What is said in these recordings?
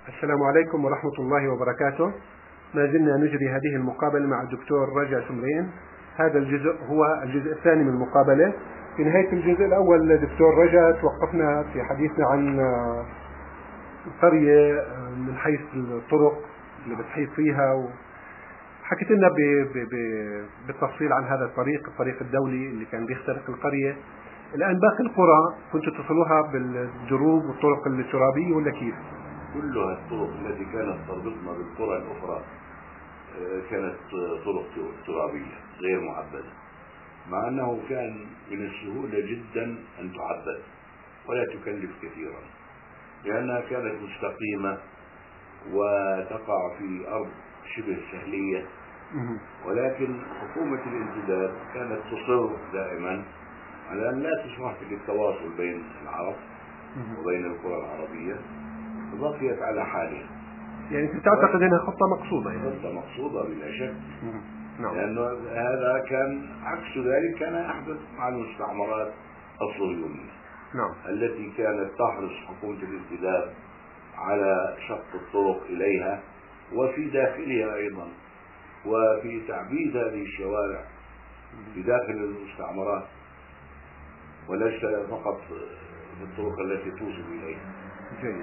السلام عليكم ورحمة الله وبركاته. ما زلنا نجري هذه المقابلة مع الدكتور رجا سمرين. هذا الجزء هو الجزء الثاني من المقابلة. في نهاية الجزء الأول دكتور رجا توقفنا في حديثنا عن قرية من حيث الطرق اللي بتحيط فيها، وحكيت لنا بالتفصيل عن هذا الطريق الدولي اللي كان بيخترق القرية. الآن باقي القرى كنتوا تصلوها بالجروب والطرق الترابية ولا كيف؟ كلها الطرق التي كانت تربطنا بالقرى الأخرى كانت طرق ترابية غير معبدة، مع أنه كان من السهولة جدا أن تعبد ولا تكلف كثيرا، لأنها كانت مستقيمة وتقع في أرض شبه سهلية. ولكن حكومة الانتداب كانت تصر دائما على أن لا تسمح بالتواصل بين العرب وبين القرى العربية، بقيت على حالها. يعني تعتقد انها خطة مقصودة؟ يعني خطة مقصودة بلا شك. نعم. لأنه هذا كان عكس ذلك كان يحدث مع المستعمرات الصهيونية. نعم. التي كانت تحرص حكومة الانتداب على شق الطرق إليها وفي داخلها أيضا، وفي تعبيد هذه الشوارع بداخل المستعمرات وليس فقط في الطرق التي توصل إليها. جيد.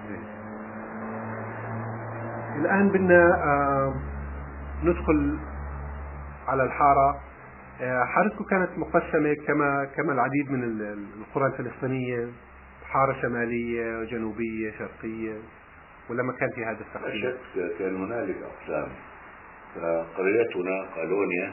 الآن بدنا ندخل على الحارة. حارتكم كانت مقسمة كما العديد من القرى الفلسطينية، حارة شمالية وجنوبية شرقية، ولا ما كان في هذا التقسيم؟ لا شك كان هنالك أقسام. فقريتنا قالونيا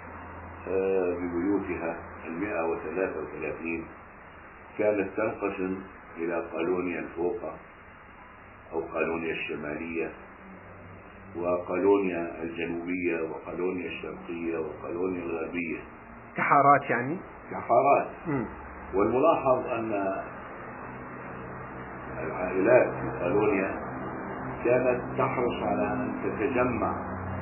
ببيوتها 133 كانت تنقسم إلى قالونيا الفوقة أو قالونيا الشمالية وقالونيا الجنوبية وقالونيا الشرقية وقالونيا الغربية، كحارات يعني؟ كحارات. والملاحظ أن العائلات في قالونيا كانت تحرص على أن تتجمع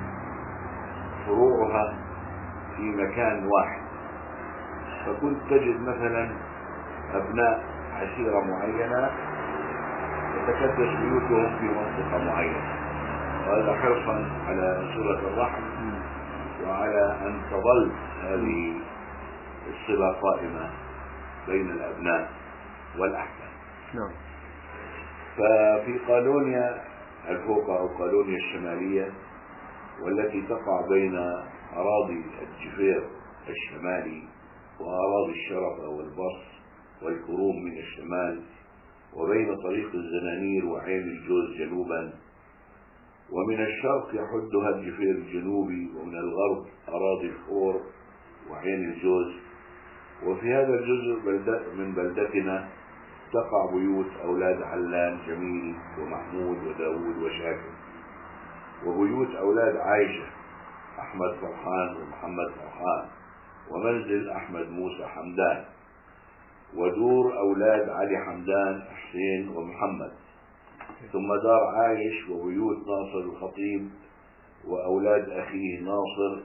فروعها في مكان واحد، فكنت تجد مثلا أبناء عشيرة معينة تتكدس بيوتهم في منطقة معينة، وهذا حرصا على صلة الرحم وعلى أن تظل هذه الصلة قائمة بين الأبناء والأحفاد. نعم. ففي قالونيا الفوقة أو قالونيا الشمالية، والتي تقع بين أراضي الجفير الشمالي وأراضي الشرفة والبص والكروم من الشمال، وبين طريق الزنانير وعين الجوز جنوبا، ومن الشرق يحدها الجفير الجنوبي، ومن الغرب أراضي الفور وعين الجوز. وفي هذا الجزء من بلدتنا تقع بيوت أولاد علان جميل ومحمود وداود وشاكر، وبيوت أولاد عائشة أحمد فرحان ومحمد فرحان، ومنزل أحمد موسى حمدان، ودور أولاد علي حمدان حسين ومحمد، ثم دار عايش وبيوت ناصر الخطيب وأولاد أخيه ناصر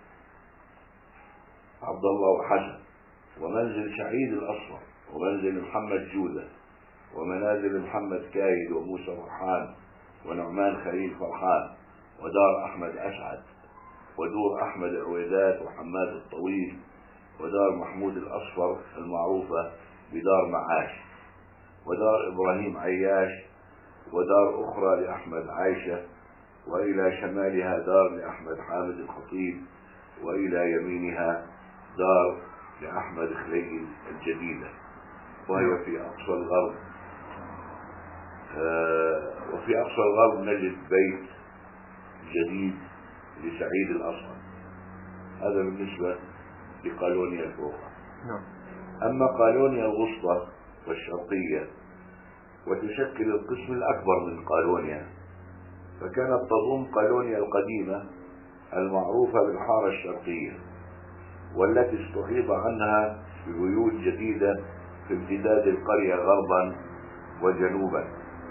عبد الله وحسن، ومنزل سعيد الأصفر، ومنزل محمد جودة، ومنازل محمد كايد وموسى فرحان ونعمان خليل فرحان، ودار أحمد أسعد، ودور أحمد العويدات وحماد الطويل، ودار محمود الأصفر المعروفة بدار معاش، ودار إبراهيم عياش، ودار أخرى لأحمد عايشة، وإلى شمالها دار لأحمد حامد الخطيب، وإلى يمينها دار لأحمد خليل الجديدة، وهي في أقصى الغرب. وفي أقصى الغرب نجد بيت جديد لسعيد الأصفر. هذا بالنسبة لقالونيا الفوقة. أما قالونيا الوسطى والشرقية، وتشكل القسم الأكبر من قالونيا، فكانت تضم قالونيا القديمة المعروفة بالحارة الشرقية، والتي استحيط عنها ببيوت جديدة في امتداد القرية غربا وجنوبا.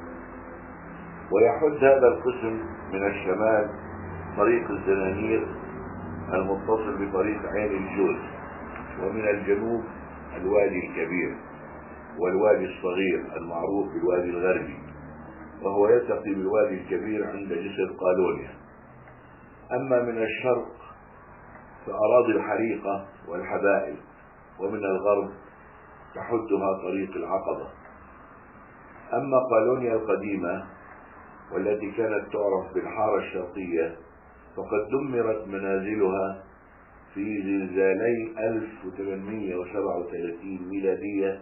ويحد هذا القسم من الشمال طريق الزنانير المتصل بطريق عين الجوز، ومن الجنوب الوادي الكبير والوادي الصغير المعروف بالوادي الغربي، وهو يلتقي بالوادي الكبير عند جسر قالونيا. أما من الشرق فأراضي الحريقة والحبائل، ومن الغرب تحدها طريق العقبة. أما قالونيا القديمة والتي كانت تعرف بالحارة الشرقية فقد دمرت منازلها في زلزالي 1837 ميلادية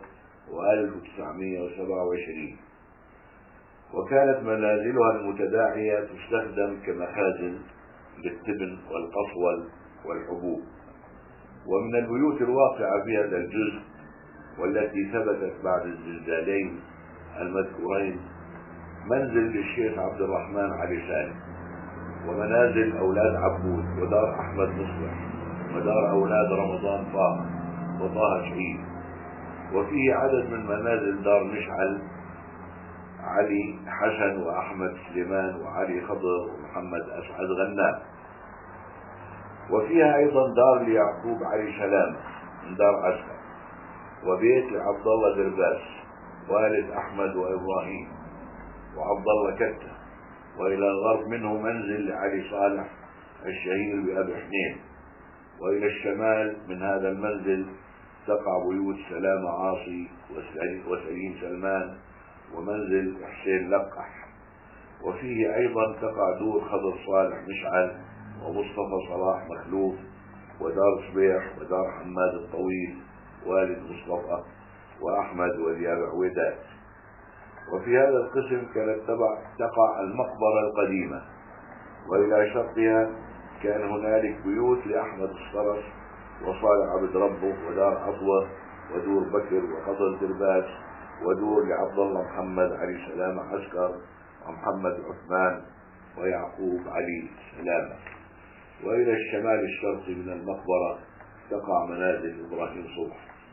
و1927، وكانت منازلها المتداعية تستخدم كمخازن للتبن والقصول والحبوب. ومن البيوت الواقعة في هذا الجزء والتي ثبتت بعد الزلزالين المذكورين منزل للشيخ عبد الرحمن علي سالم، ومنازل أولاد عبود، ودار أحمد مصلح، ودار أولاد رمضان طه وطه شهيد. وفيه عدد من منازل دار مشعل علي حسن وأحمد سليمان وعلي خضر ومحمد أسعد غنام. وفيها أيضا دار ليعقوب علي سلام من دار عسكر، وبيت لعبد الله درباس والد أحمد وإبراهيم وعبد الله كتة. وإلى الغرب منه منزل لعلي صالح الشهير بأبي حنين. وإلى الشمال من هذا المنزل تقع بيوت سلام عاصي وسليم سلمان ومنزل حسين لقح. وفيه أيضا تقع دور خضر صالح مشعل ومصطفى صلاح مخلوف، ودار صبيح، ودار حماد الطويل والد مصطفى وأحمد ودياب عويدات. وفي هذا القسم كانت تقع المقبرة القديمة، وإلى شرقها كان هنالك بيوت لأحمد الصرف وصالح عبد ربه، ودار عطوة، ودور بكر وخضر درباس، ودور لعبد الله محمد علي سلامة عسكر ومحمد عثمان ويعقوب علي سلامة. وإلى الشمال الشرقي من المقبرة تقع منازل إبراهيم صبح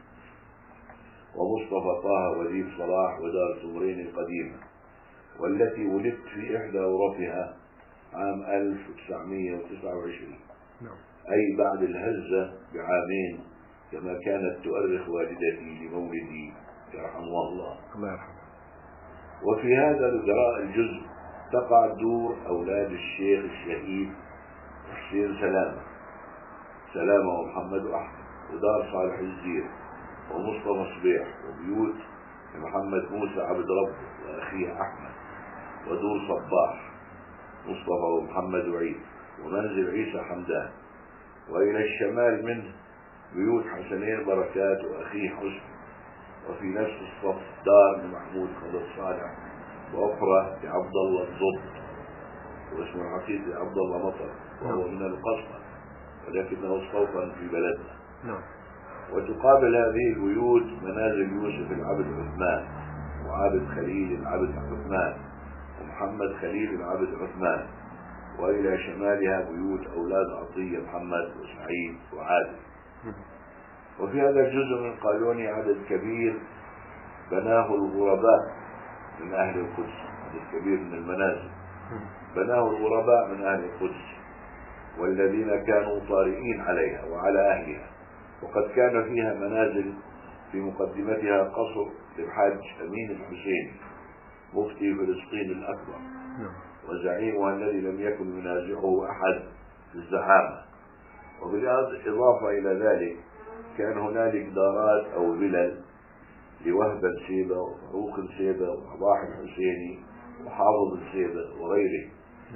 ومصطفى طه وديب صلاح ودار سمرين القديمة، والتي ولدت في إحدى غرفها عام 1929، أي بعد الهزة بعامين، كما كانت تؤرخ والدتي لمولدي يرحمها الله. وفي هذا الجزء تقع دور أولاد الشيخ الشهيد حسين سلامة ومحمد أحمد، ودار صالح الزير ومصطفى صبيح، وبيوت محمد موسى عبد ربه وأخيه أحمد، ودور صباح مصطفى ومحمد وعيد، ومنزل عيسى حمدان. وإلى الشمال منه بيوت حسنين بركات وأخيه حسن. وفي نفس الصف دار لمحمود خضر صالح، وأخرى لعبد الله الضب واسمه الحقيقي عبد الله مطر، وهو من القصر ولكنه استوطن في بلدنا. وتقابل هذه البيوت منازل يوسف العبد عثمان، وعابد خليل العبد عثمان، ومحمد خليل العبد عثمان. وإلى شمالها بيوت أولاد عطية محمد وسعيد وعادل. وفي هذا الجزء من قالونيا عدد كبير بناه الغرباء من أهل القدس، عدد كبير من المنازل بناه الغرباء من أهل القدس، والذين كانوا طارئين عليها وعلى أهلها. وقد كان فيها منازل في مقدمتها قصر للحاج أمين الحسيني مفتي فلسطين الأكبر وزعيمها الذي لم يكن ينازعه أحد في الزعامة. وبالإضافة إلى ذلك كان هنالك دارات أو فلل لوهب السيبة وفاروق السيبة وصباح الحسيني وحافظ السيبة وغيره.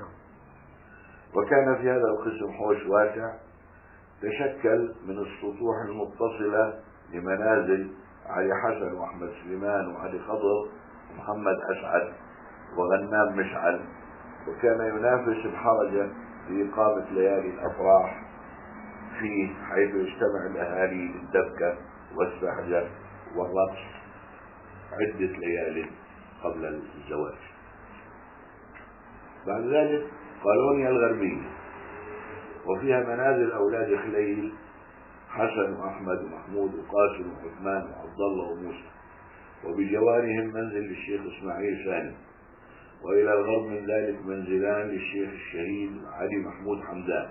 وكان في هذا القسم حوش واسع تشكل من السطوح المتصلة لمنازل علي حسن وأحمد سليمان وعلي خضر ومحمد أسعد وغنام مشعل. وكان ينافس الحرجة في إقامة ليالي الأفراح فيه، حيث يجتمع الأهالي للدبكة والسحجة والرقص عدة ليال قبل الزواج. بعد ذلك قالونيا الغربية، وفيها منازل أولاد خليل حسن وأحمد ومحمود وقاسم وعثمان وعبد الله وموسى، وبجوارهم منزل للشيخ إسماعيل سالم. وإلى الغرب من ذلك منزلان للشيخ الشهيد علي محمود حمدان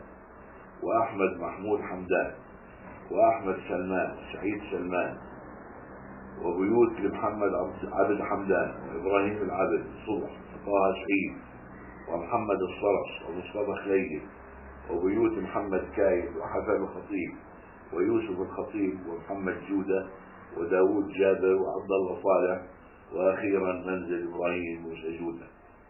وأحمد محمود حمدان وأحمد سلمان وسعيد سلمان. وبيوت لمحمد عبد حمدان وإبراهيم العبد صبح وطه سعيد ومحمد الصرص ومصطفى خليل، وبيوت محمد كايد وحسن الخطيب ويوسف الخطيب ومحمد جودة وداود جابر وعبد الله صالح، وأخيرا منزل إبراهيم موسى جودة.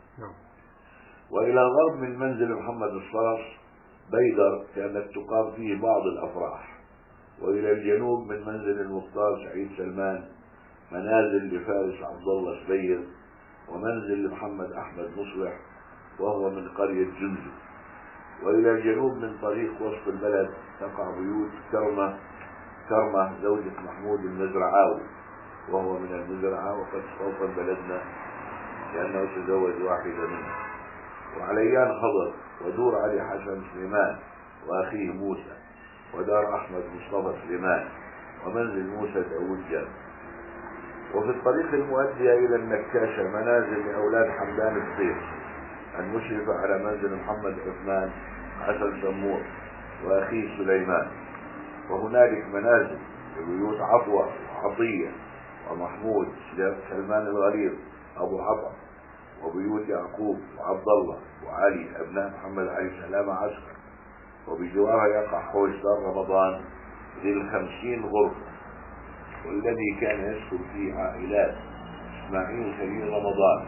وإلى الغرب من منزل محمد الصرص بيدر كانت تقام فيه بعض الأفراح، وإلى الجنوب من منزل المختار سعيد سلمان منازل لفارس عبد الله سبير، ومنزل لمحمد أحمد مصلح وهو من قرية جنزو. وإلى الجنوب من طريق وسط البلد تقع بيوت كرمة زوجة محمود المزرعاوي وهو من المزرعة وقد استوطن بلدنا لأنه تزوج واحدة منها، وعليان خضر ودور علي حسن سليمان وأخيه موسى، ودار أحمد مصطفى سليمان، ومنزل موسى داود جابر. وفي الطريق المؤدية إلى النكاشة منازل لأولاد حمدان الصيف المشرفة على منزل محمد عثمان حسن سمور وأخيه سليمان، وهنالك منازل لبيوت عفوة وعطية ومحمود سلمان الغريب أبو عطا، وبيوت يعقوب وعبد الله وعلي أبناء محمد علي سلامة عسكر، وبجوارها يقع حوش دار رمضان ذي 50 غرفة، والذي كان يسكن فيه عائلات إسماعيل خليل رمضان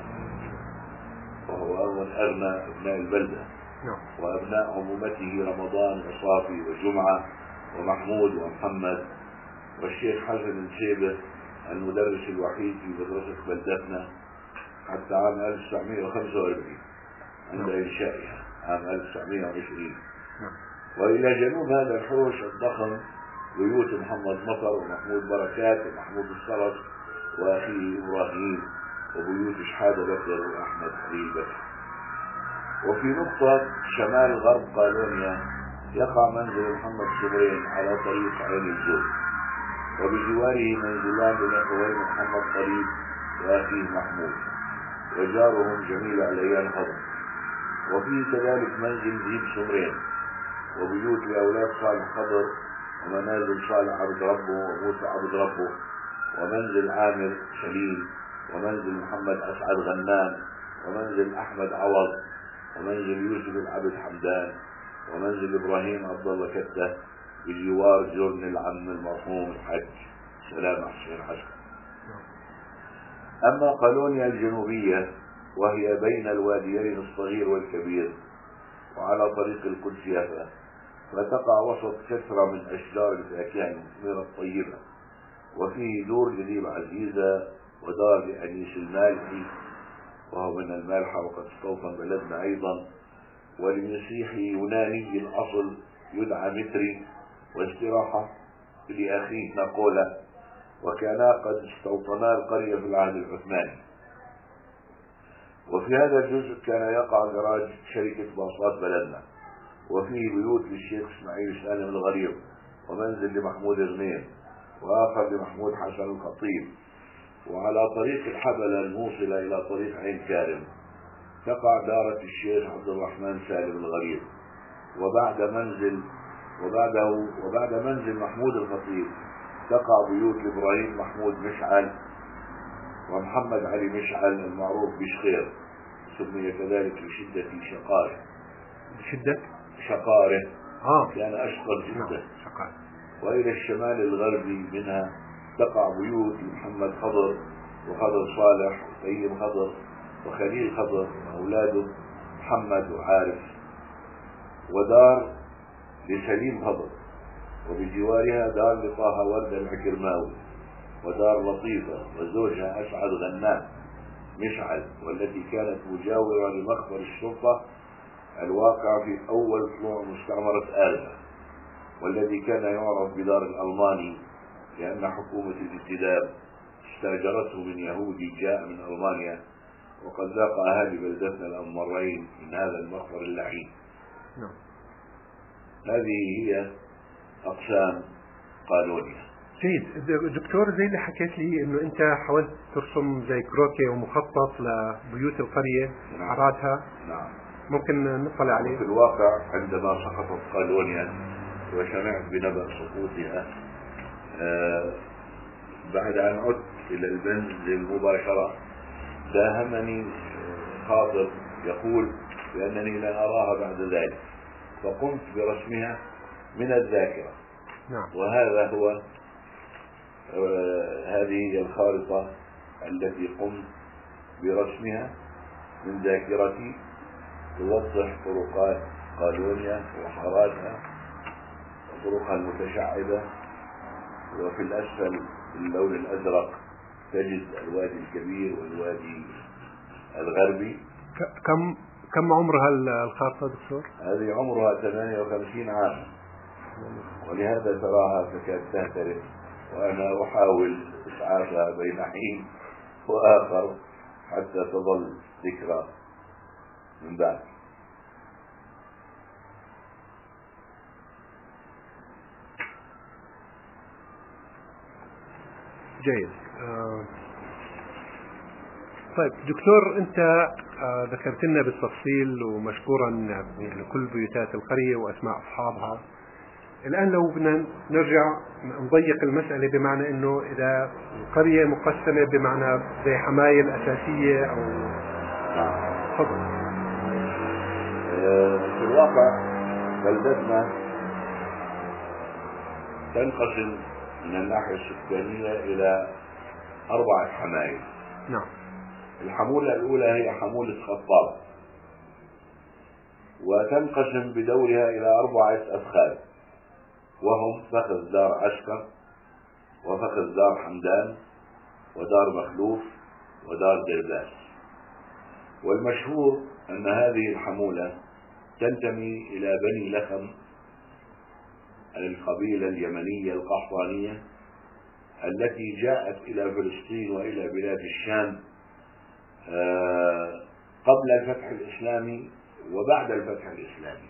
وهو أغنى أبناء البلدة، وأبناء عمومته رمضان وصافي وجمعة ومحمود ومحمد، والشيخ حسن الشيبة المدرس الوحيد في مدرسة بلدتنا حتى عام 1945 عند إنشائها عام 1920. وإلى جنوب هذا الحوش الضخم بيوت محمد مطر ومحمود بركات ومحمود الصرص وأخيه إبراهيم، وبيوت شحادة بكر وأحمد خليل بكر. وفي نقطة شمال غرب قالونيا يقع منزل محمد صبرين على طريق عين الجوز، وبجواره منزلان للأخوين محمد طريق وأخيه محمود، وجارهم جميل عليان خضر. وفيه كذلك منزل ذيب صبرين وبيوت لأولاد صالح خضر، ومنازل صالح عبد ربه وموسى عبد ربه، ومنزل عامر شليل، ومنزل محمد أسعد غنان، ومنزل أحمد عوض، ومنزل يوسف العبد حمدان، ومنزل إبراهيم عبد الله كتة بجوار جرن العم المرحوم الحج سلام حسين عسكر. أما قالونيا الجنوبية وهي بين الواديين الصغير والكبير وعلى طريق القدس يافا، فتقع وسط كثرة من أشجار الفاكهة المثمرة الطيبة، وفيه دور جديد عزيزة ودار لأنيس المالحي وهو من المالحة وقد استوطن بلدنا أيضا، ولمسيحي يوناني الأصل يدعى متري، واستراحة لأخيه نقولة، وكانا قد استوطنا القرية في العهد العثماني. وفي هذا الجزء كان يقع جراج شركة باصات بلدنا، وفيه بيوت للشيخ إسماعيل سالم الغريب، ومنزل لمحمود غنيم، وآخر لمحمود حسن الخطيب. وعلى طريق الحبلة الموصلة إلى طريق عين كارم تقع دارة الشيخ عبد الرحمن سالم الغريب، وبعد منزل محمود الخطيب تقع بيوت لإبراهيم محمود مشعل ومحمد علي مشعل المعروف بشخير، سمي كذلك لشدة شقاره. كان أشقر جدا. وإلى الشمال الغربي منها تقع بيوت لمحمد خضر وخضر صالح وطيب خضر وخليل خضر وأولاده محمد وعارف، ودار لسليم خضر، وبجوارها دار لطه ورد العكرماوي، ودار لطيفة وزوجها أسعد غنان مشعل، والتي كانت مجاورة لمخبر الشرطة الواقع في أول طلوع مستعمرة آلبا، والذي كان يعرف بدار الألماني لأن حكومة الانتداب استأجرته من يهودي جاء من ألمانيا، وقد ذاق أهالي بلدتنا الأمرين من هذا المخبر اللعين. هذه هي أقسام قالونيا. جيد دكتور، زي اللي حكيت لي انه انت حاولت ترسم زي كروكي ومخطط لبيوت القرية حاراتها. نعم. ممكن نطلع عليه. في الواقع عندما سقطت قالونيا وسمعت بنبأ سقوطها بعد أن عدت إلى المنزل مباشرة داهمني خاطر يقول بأنني لن أراها بعد ذلك، فقمت برسمها من الذاكرة. نعم. وهذا هو هذه الخارطة التي قمت برسمها من ذاكرتي، توضح طرقات قالونيا وحاراتها وطرقها المتشعبة. وفي الأسفل باللون الأزرق تجد الوادي الكبير والوادي الغربي. كم عمرها الخارطة دكتور؟ هذه عمرها 58 عاما، ولهذا تراها تكاد تهترئ، وأنا أحاول إسعافها بين حين وآخر حتى تظل ذكرى من بعد. جيد. طيب دكتور، أنت ذكرت لنا بالتفصيل ومشكورا يعني كل بيوتات القرية وأسماء أصحابها. الآن لو بدنا نرجع نضيق المسألة، بمعنى أنه إذا القرية مقسمة بمعنى زي حمايل أساسية أو تفضل. في الواقع بلدتنا تنقسم من الناحية السكانية إلى 4 حمايل. نعم. الحمولة الأولى هي حمولة خطاب، وتنقسم بدورها إلى 4 أفخاذ، وهم فخذ دار عسكر، وفخذ دار حمدان، ودار مخلوف، ودار درداس. والمشهور أن هذه الحمولة تنتمي إلى بني لخم، القبيلة اليمنية القحطانية التي جاءت إلى فلسطين وإلى بلاد الشام قبل الفتح الإسلامي وبعد الفتح الإسلامي.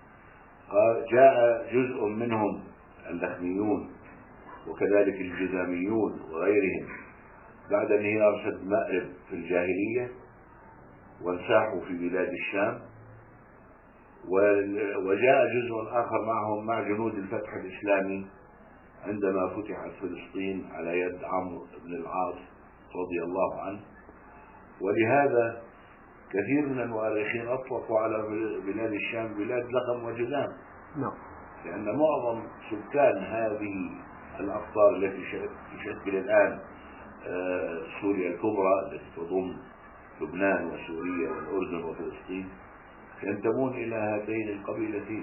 جاء جزء منهم اللخميون وكذلك الجذاميون وغيرهم بعد انهيار سد مأرب في الجاهلية، وانساحوا في بلاد الشام. وجاء جزء آخر معهم مع جنود الفتح الإسلامي عندما فتحت فلسطين على يد عمرو بن العاص رضي الله عنه. ولهذا كثير من المؤرخين أطلقوا على بلاد الشام بلاد لخم وجذام، لأن معظم سكان هذه الأقطار التي تشكل الآن سوريا الكبرى التي تضم لبنان وسوريا والأردن وفلسطين ينتمون إلى هاتين القبيلتين.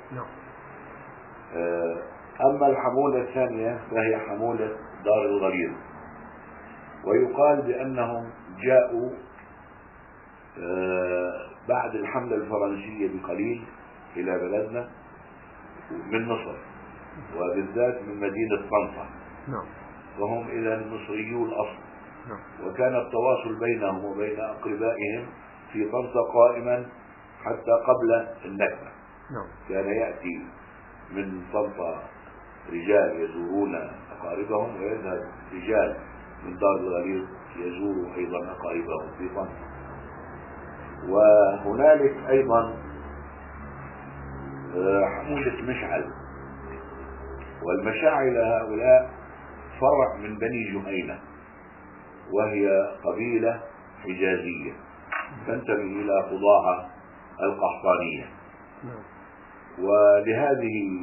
أما الحمولة الثانية فهي حمولة دار الغرير، ويقال بأنهم جاءوا بعد الحملة الفرنسية بقليل إلى بلدنا من مصر، وبالذات من مدينة طنطا، وهم إذا مصريو الأصل. وكان التواصل بينهم وبين أقربائهم في طنطا قائما حتى قبل النكبة. كان يأتي من طنطا رجال يزورون أقاربهم، ويذهب رجال من دار الغرير يزوروا أيضا أقاربهم في طنطا. وهنالك أيضا حمولة مشعل، والمشاعل هؤلاء فرع من بني جهينة، وهي قبيلة حجازية تنتمي إلى قضاعة القحطانية. ولهذه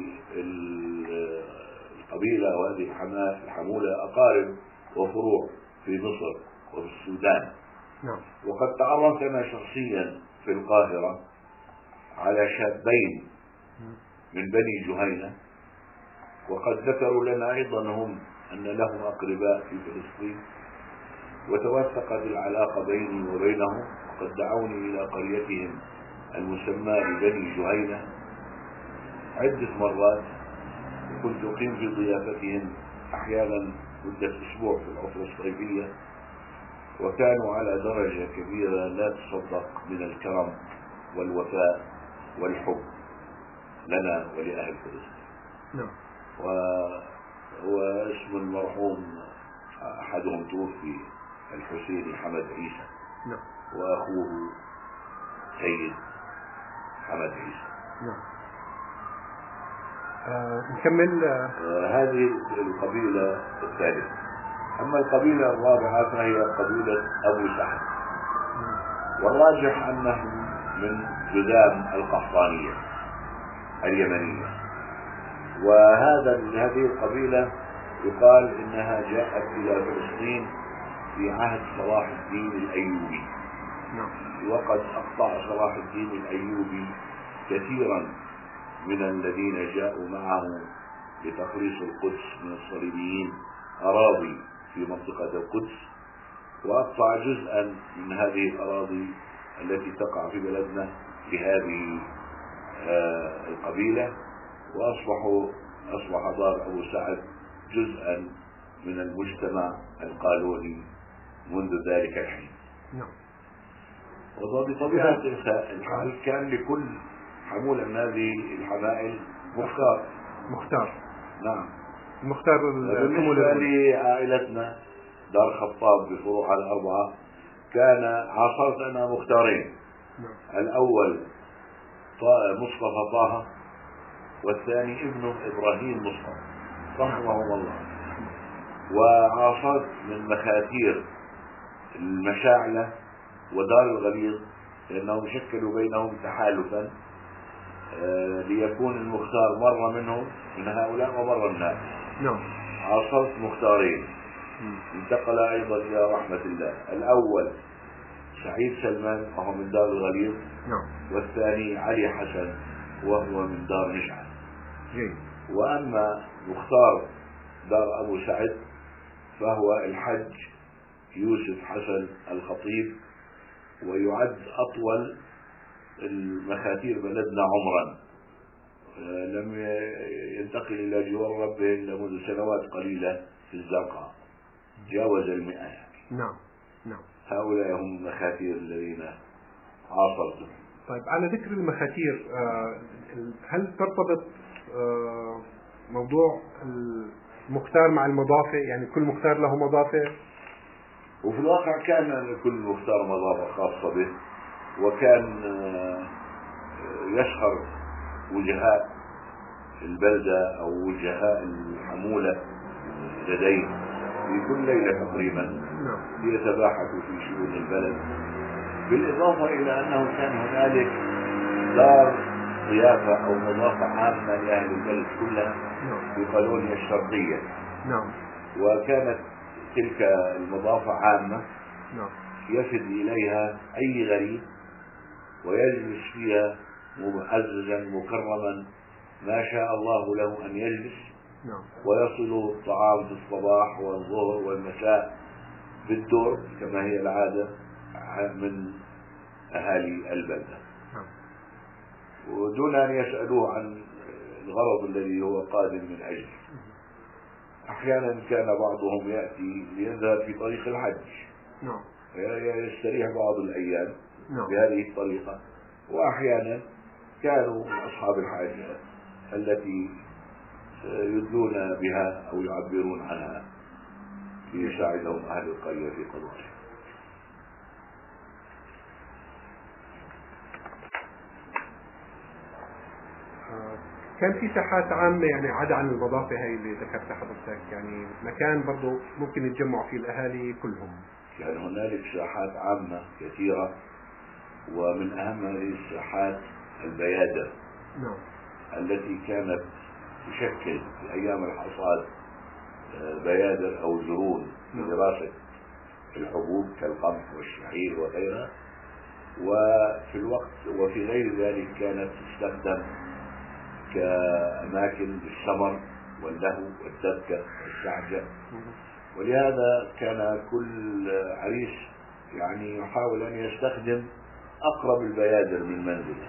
القبيلة وهذه الحمولة أقارب وفروع في مصر وفي السودان. وقد تعرفت أنا شخصيا في القاهرة على شابين من بني جهينة، وقد ذكروا لنا أيضا هم أن لهم أقرباء في فلسطين، وتوثقت العلاقة بيني وبينهم، وقد دعوني إلى قريتهم المسمى ببني جهينة عدة مرات، وكنت أقيم في ضيافتهم أحيانا مدة أسبوع في العطلة الصيفية، وكانوا على درجة كبيرة لا تصدق من الكرم والوفاء والحب لنا ولأهل فلسطين. واسم المرحوم أحدهم توفي الحسيني حمد عيسى، وأخوه سيد حمد عيسى. نكمل. هذه القبيلة الثالثة. أما القبيلة الرابعة فهي قبيلة أبو سعد، والراجح أنهم من جذام القحطانية اليمنية. هذه القبيلة يقال إنها جاءت إلى فلسطين في عهد صلاح الدين الأيوبي، وقد أقطع صلاح الدين الأيوبي كثيرا من الذين جاءوا معه لتخليص القدس من الصليبيين أراضي في منطقة القدس، وأقطع جزءا من هذه الأراضي التي تقع في بلدنا لهذه القبيلة، وأصبح دار أبو سعد جزءا من المجتمع القانوني منذ ذلك الحين. وبطبيعة الحال كان لكل حمولة من هذه الحمائل مختار. نعم، المختار. بالنسبة لعائلتنا دار خطاب بفروعها الأربعة كان عاصرت أنا مختارين. الأول مصطفى طه، والثاني ابنه إبراهيم مصطفى رحمهم الله. وعاصرت من مخاتير المشاعلة ودار الغليظ لأنهم شكلوا بينهم تحالفا ليكون المختار مرة منهم من هؤلاء ومرة من هؤلاء. عاصرت مختارين انتقل أيضا إلى رحمة الله. الأول سعيد سلمان وهو من دار الغليظ، والثاني علي حسن وهو من دار مشعل. وأما مختار دار أبو سعد فهو الحج يوسف حسن الخطيب، ويعد أطول المخاتير بلدنا عمرا، لم ينتقل إلى جوار ربه إلا منذ سنوات قليلة في الزرقاء، جاوز 100 يعني. هؤلاء هم المخاتير الذين عاصرتهم. طيب، على ذكر المخاتير، هل ترتبط موضوع المختار مع المضافة؟ يعني كل مختار له مضافة؟ وفي الواقع كان لكل مختار مضافة خاصة به، وكان يسهر وجهاء البلدة أو وجهاء الحمولة لديه في كل ليلة تقريبا ليتباحثوا في شؤون البلد، بالإضافة إلى أنه كان هنالك دار ضيافة أو مضافة عامة لأهل البلد كلها في قالونيا الشرقية. وكانت تلك المضافة عامة يفد إليها أي غريب ويجلس فيها معززا مكرما ما شاء الله له أن يجلس، ويصل الطعام في الصباح والظهر والمساء بالدور كما هي العادة من أهالي البلدة، ودون أن يسألوه عن الغرض الذي هو قادم من أجله. أحيانا كان بعضهم يأتي ليذهب في طريق الحج ويستريح بعض الأيام بهذه الطريقة، وأحيانا كانوا من أصحاب الحاجة التي يدلون بها أو يعبرون عنها ليساعدهم أهل القرية في قضائها. كان في ساحات عامة يعني عدا عن المضافة هاي اللي ذكرتها حضرتك، يعني مكان برضو ممكن يتجمعوا فيه الأهالي كلهم؟ كان هنالك ساحات عامة كثيرة، ومن أهم هذه الساحات البيادر التي كانت تشكل في أيام الحصاد بيادر أو جرون لدراسة الحبوب كالقمح والشعير وغيرها، وفي الوقت وفي غير ذلك كانت تستخدم كأماكن للسمر واللهو والدبكة والسعجة. ولهذا كان كل عريس يعني يحاول أن يستخدم أقرب البيادر من منزله.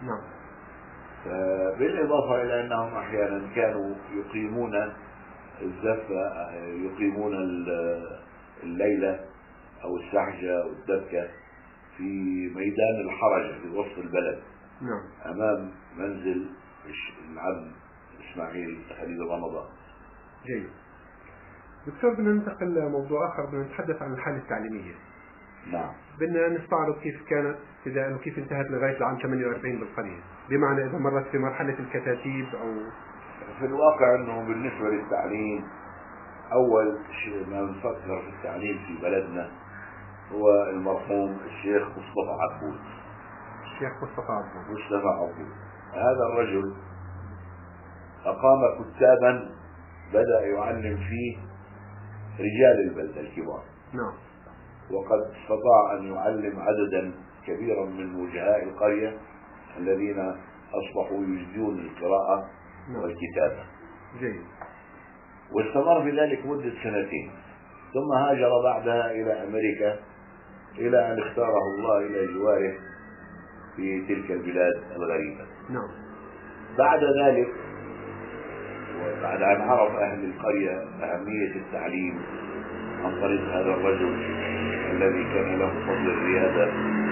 بالإضافة إلى أنهم أحيانا كانوا يقيمون الزفة، يقيمون الليلة أو السعجة والدبكة في ميدان الحرجة في وسط البلد أمام منزل العم إسماعيل خليل رمضان. جيد. دكتور، بدنا ننتقل لموضوع آخر، بدنا نتحدث عن الحالة التعليمية. بدنا نستعرض كيف كانت ابتداء وكيف انتهت لغاية العام 48 بالقرية، بمعنى إذا مرت في مرحلة الكتاتيب أو في الواقع أنه بالنسبة للتعليم أول شيء ما نفكر في التعليم في بلدنا هو المرحوم الشيخ مصطفى عبود. الشيخ مصطفى عبود. هذا الرجل أقام كتابا بدأ يعلم فيه رجال البلدة الكبار. نعم. وقد استطاع أن يعلم عددا كبيرا من وجهاء القرية الذين أصبحوا يجدون القراءة والكتابة. جيد. واستمر في ذلك مدة 2 ثم هاجر بعدها إلى أمريكا إلى أن اختاره الله إلى جواره في تلك البلاد الغريبة. نعم. بعد ذلك وبعد أن عرف أهل القرية أهمية التعليم عن طريق هذا الرجل الذي كان له فضل الريادة،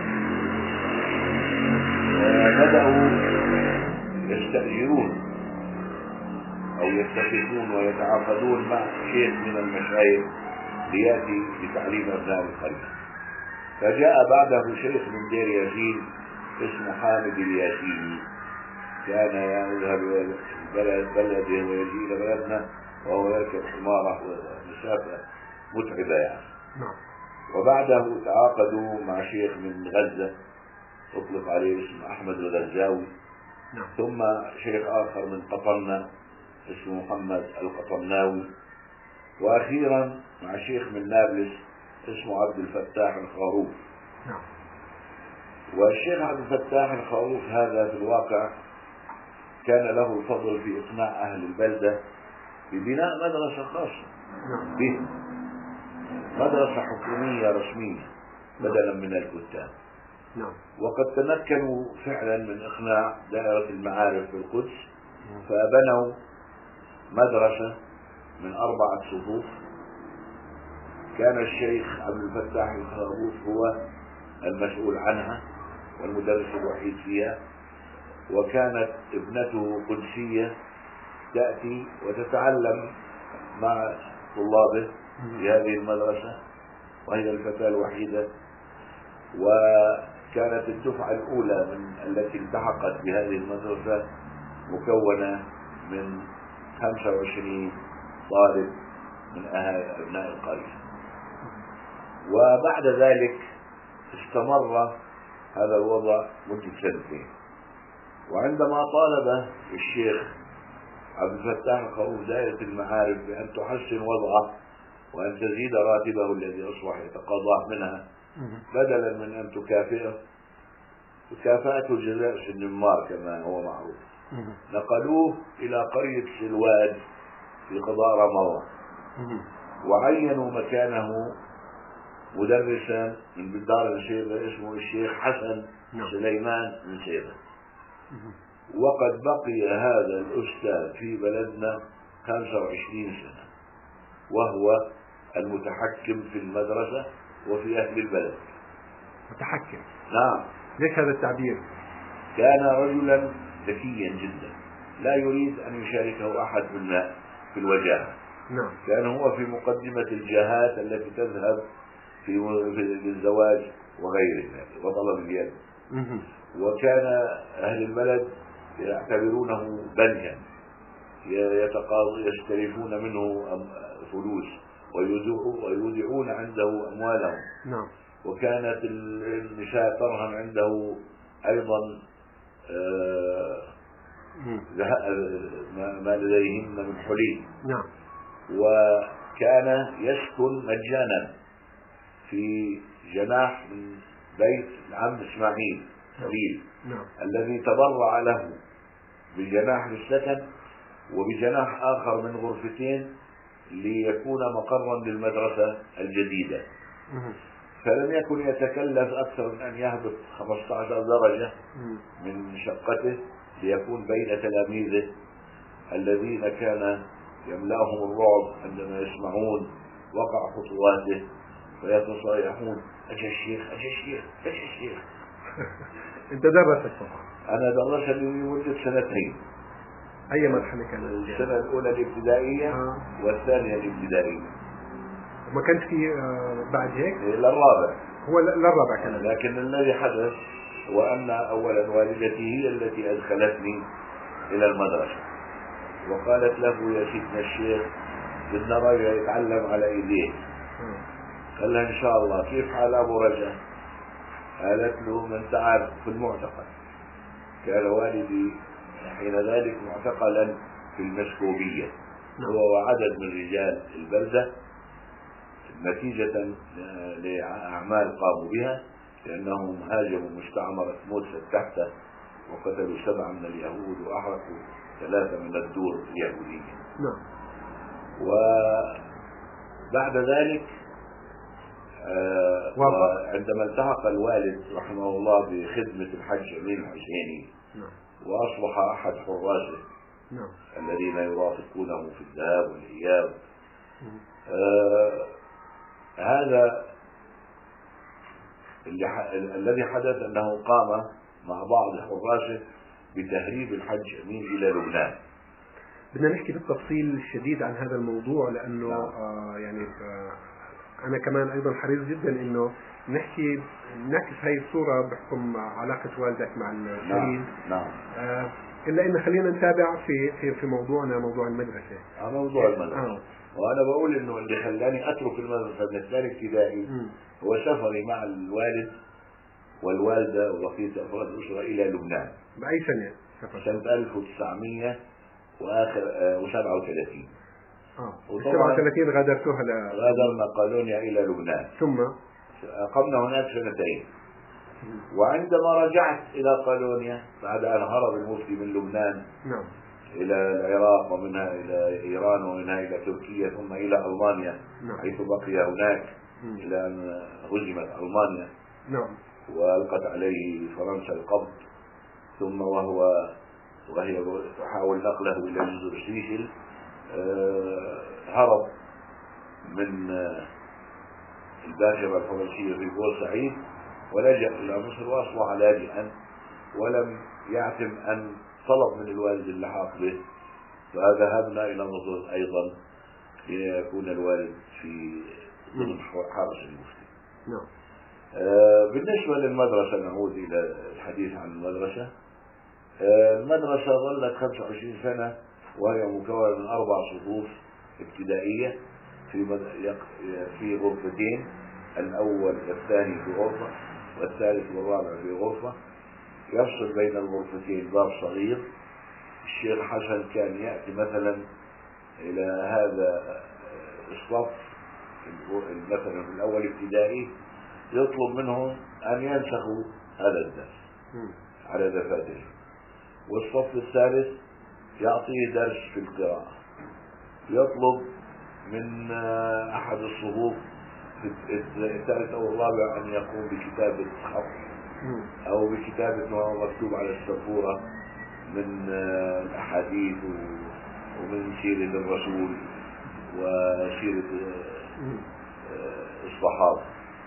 بدأوا يستأجرون أو يتفقون ويتعاقدون مع شيخ من المشايخ ليأتي لتعليم أبناء القرية. فجاء بعده شيخ من دير ياسين اسمه حامد الياسيني، كان يذهب إلى بلده ويجي إلى بلدنا وهو يركب حمارة ومسافة متعبة يعني. وبعده تعاقدوا مع شيخ من غزة أطلق عليه اسم أحمد الغزاوي. ثم شيخ آخر من قطنة اسمه محمد القطناوي، وأخيرا مع شيخ من نابلس اسمه عبد الفتاح الخروف. والشيخ عبد الفتاح الخروف هذا في الواقع كان له الفضل في إقناع أهل البلدة ببناء مدرسة خاصة به، مدرسة حكومية رسمية بدلا من الكتاب. وقد تمكنوا فعلا من إقناع دائرة المعارف في القدس، فبنوا مدرسة من 4 صفوف. كان الشيخ عبد الفتاح الخروف هو المسؤول عنها والمدرس الوحيد فيها، وكانت ابنته قدسية تأتي وتتعلم مع طلابه في هذه المدرسة، وهي الفتاة الوحيدة. وكانت الدفعة الأولى من التي التحقت بهذه المدرسة مكونة من 25 طالب من أبناء القرية. وبعد ذلك استمر هذا الوضع مدة 2. وعندما طالب الشيخ عبد الفتاح الخروف دائرة المعارف بأن تحسن وضعه وأن تزيد راتبه الذي أصبح يتقاضاه منها بدلا من أن تكافئه، مكافأة الجزاء في النمار كما هو معروف، نقلوه إلى قرية سلواد في قضاء رمضان، وعينوا مكانه مدرسا من بلدار نسيبة اسمه الشيخ حسن سليمان نسيبة. وقد بقي هذا الأستاذ في بلدنا 25 سنة، وهو المتحكم في المدرسة وفي أهل البلد. متحكم؟ نعم. ليش هذا التعبير؟ كان رجلا ذكيا جدا لا يريد أن يشاركه أحد في الوجاهة. نعم. كان هو في مقدمة الجهات التي تذهب في الزواج وغير ذلك وطلب اليد. وكان أهل البلد يعتبرونه بنكا يستلفون منه فلوس ويودعون عنده أموالهم. نعم. وكانت النساء ترهن عنده أيضا ما لديهن من حلي. نعم. وكان يسكن مجانا في جناح من بيت العم إسماعيل خليل الذي تبرع له بالجناح للسكن وبجناح آخر من غرفتين ليكون مقرا للمدرسة الجديدة. فلم يكن يتكلف أكثر من أن يهبط 15 درجة من شقته ليكون بين تلاميذه الذين كان يملأهم الرعب عندما يسمعون وقع خطواته فيتصايحون: أجا الشيخ أجا الشيخ أجا الشيخ. أنت درست طبعا؟ أنا درست لمدة 2. أي مرحلة كانت؟ السنة الأولى الابتدائية والثانية الابتدائية. ما كانش في بعد هيك؟ للرابع. هو للرابع كان. لكن الذي حدث هو أن أولا والدتي هي التي أدخلتني إلى المدرسة وقالت له: يا سيدنا الشيخ بدنا راجل يتعلم على ايديه. قال لها ان شاء الله. كيف حال ابو رجاء؟ قالت له ما انت عارف في المعتقل، كان والدي حين ذلك معتقلا في المسكوبية هو وعدد من رجال البلدة نتيجة لأعمال قاموا بها، لأنهم هاجموا مستعمرة موسى تحته وقتلوا 7 من اليهود وأحرقوا 3 من الدور اليهودية. وبعد ذلك عندما التحق الوالد رحمه الله بخدمة الحج أمين الحسيني وأصبح أحد حراسه الذين يرافقونه في الذهاب والإياب، هذا الذي حدث أنه قام مع بعض حراسه بتهريب الحج أمين إلى لبنان. بدنا نحكي بالتفصيل الشديد عن هذا الموضوع، لأنه يعني أنا كمان أيضا حريص جدا إنه نعكس هاي الصورة بحكم علاقة والدك مع الشهيد. نعم. إلا إن خلينا نتابع في موضوعنا، موضوع المدرسة. موضوع المدرسة. وأنا بقول إنه اللي خلاني أترك المدرسة من الثاني ابتدائي هو سفري مع الوالد والوالدة وبقية أفراد الأسرة إلى لبنان. بأي سنة سفر؟ سنة 1937. وطبعا 37 غادرتوها غادرنا قالونيا إلى لبنان، ثم أقمنا هناك 2 وعندما رجعت إلى قالونيا بعد أن هرب المفتي من لبنان إلى العراق ومنها إلى إيران ومنها إلى تركيا ثم إلى ألمانيا حيث بقي هناك إلى أن هزمت ألمانيا وألقت عليه فرنسا القبض، ثم وهي تحاول نقله إلى جزر سيشل، هرب من الباخرة الفرنسية في بورسعيد ولجأ إلى مصر وأصبح لاجئا، ولم يعتم أن طلب من الوالد اللحاق به، فذهبنا إلى مصر أيضا ليكون الوالد في ضمن حرس المفتي. بالنسبة للمدرسة، نعود إلى الحديث عن المدرسة. المدرسة ظلت 25 سنة وهي مكونة من 4 صفوف ابتدائية في غرفتين، الأول والثاني في غرفة والثالث والرابع في غرفة، يفصل بين الغرفتين باب صغير. الشيخ حسن كان يأتي مثلا إلى هذا الصف مثلا في الأول ابتدائي يطلب منهم أن ينسخوا هذا الدرس على دفاتر، والصف الثالث يعطيه درس في القراءة، يطلب من أحد الصفوف الثالث أو الرابع أن يقوم بكتابة خط أو بكتابة ما هو مكتوب على السبورة من الأحاديث ومن سيرة الرسول وسيرة الصحابة،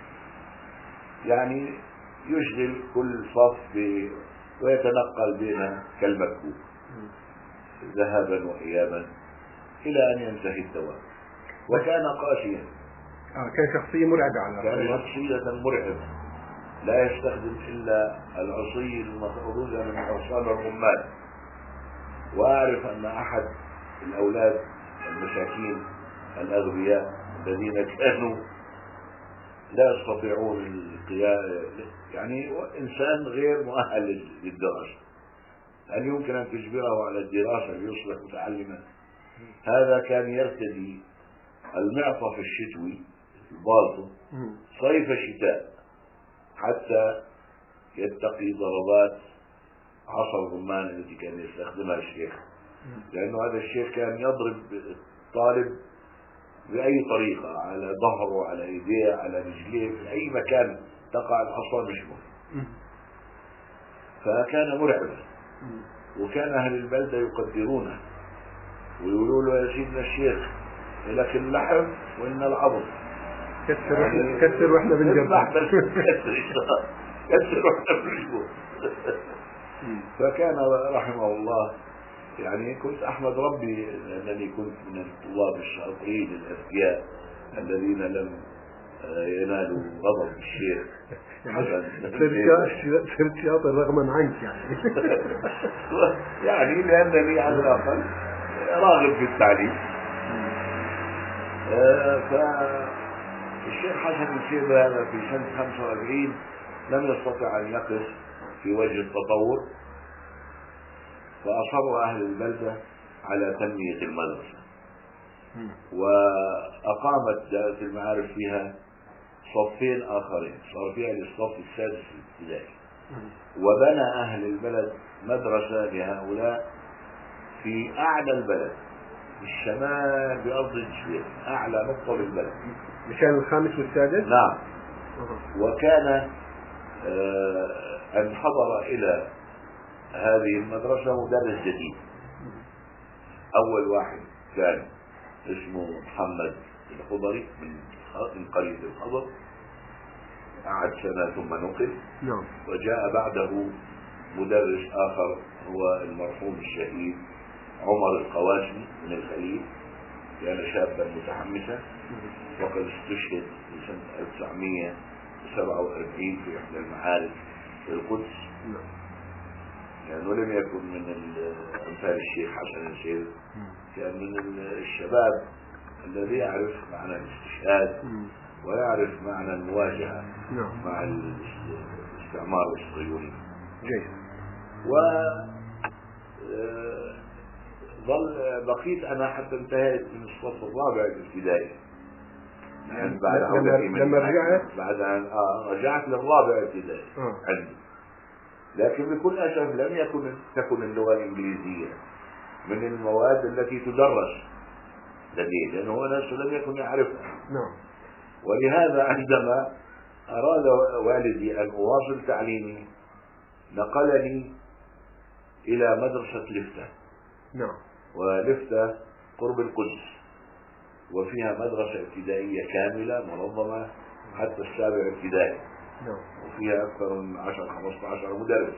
يعني يشغل كل صف ويتنقل بينها كالمكتوب ذهابا وإيابا إلى أن ينتهي الدوام. وكان قاسيا، كان شخصية مرعبة، كان شخصية مرعبة، لا يستخدم إلا العصي المخروجة من أغصان الرمان. وأعرف أن أحد الأولاد المساكين الأغبياء الذين كانوا لا يستطيعون القيام، يعني إنسان غير مؤهل للدراسة، هل يمكن أن تجبره على الدراسة ليصبح متعلما؟ هذا كان يرتدي المعطف الشتوي البالطو صيف شتاء حتى يتقي ضربات عصا الرمان التي كان يستخدمها الشيخ، لأنه هذا الشيخ كان يضرب الطالب بأي طريقة، على ظهره، على ايديه، على رجليه، في أي مكان تقع العصا بشبه. فكان مرعبا، وكان أهل البلدة يقدرونه ويقولوا له يا سيدنا الشيخ لك اللحم وإن العظم، كسر واحنا بنجرب، كسر واحنا بنجرب. فكان رحمه الله، يعني كنت أحمد ربي أنني كنت من الطلاب الشاطرين الأذكياء الذين لم ينالوا غضب الشيخ حسن. صرت شاطر رغما عنك يعني لأنني على الأقل راغب في التعليم. فالشيخ حسن الشيبة هذا في سنة 45 لم يستطع أن يقف في وجه التطور، فأصر أهل البلدة على تنمية المدرسة، وأقامت دائرة المعارف فيها صفين آخرين، صار فيها الصف السادس الابتدائي، وبنى أهل البلد مدرسة لهؤلاء في أعلى البلد في الشمال بأرض الجزيرة، أعلى نقطة بالبلد، مشان الخامس والسادس. نعم. وكان أن حضر إلى هذه المدرسة مدرس جديد. أول واحد كان اسمه محمد الخضري من قرية الخضر، قعد سنة ثم نقل. وجاء بعده مدرس آخر هو المرحوم الشهيد عمر القواسمي من الخليل، كان شابا متحمسا وقد استشهد في سنة 1947 في إحدى المعارك في القدس، لأنه لم يكن من أمثال الشيخ حسن الشيخ، كان من الشباب الذي يعرف معنى الاستشهاد ويعرف معنى المواجهة مع الاستعمار الصهيوني. بقيت أنا حتى انتهيت من الصف الرابع الابتدائي، يعني بعد أن رجعت للرابع الابتدائي عندي. لكن بكل أسف لم تكن اللغة الإنجليزية من المواد التي تدرس لديه، لأنه هو نفسه لم يكن يعرفها. ولهذا عندما أراد والدي أن أواصل تعليمي نقلني إلى مدرسة لفتة. ولفتة قرب القدس، وفيها مدرسة ابتدائية كاملة منظمة حتى السابع ابتدائي، وفيها أكثر من 10-15 مدرس.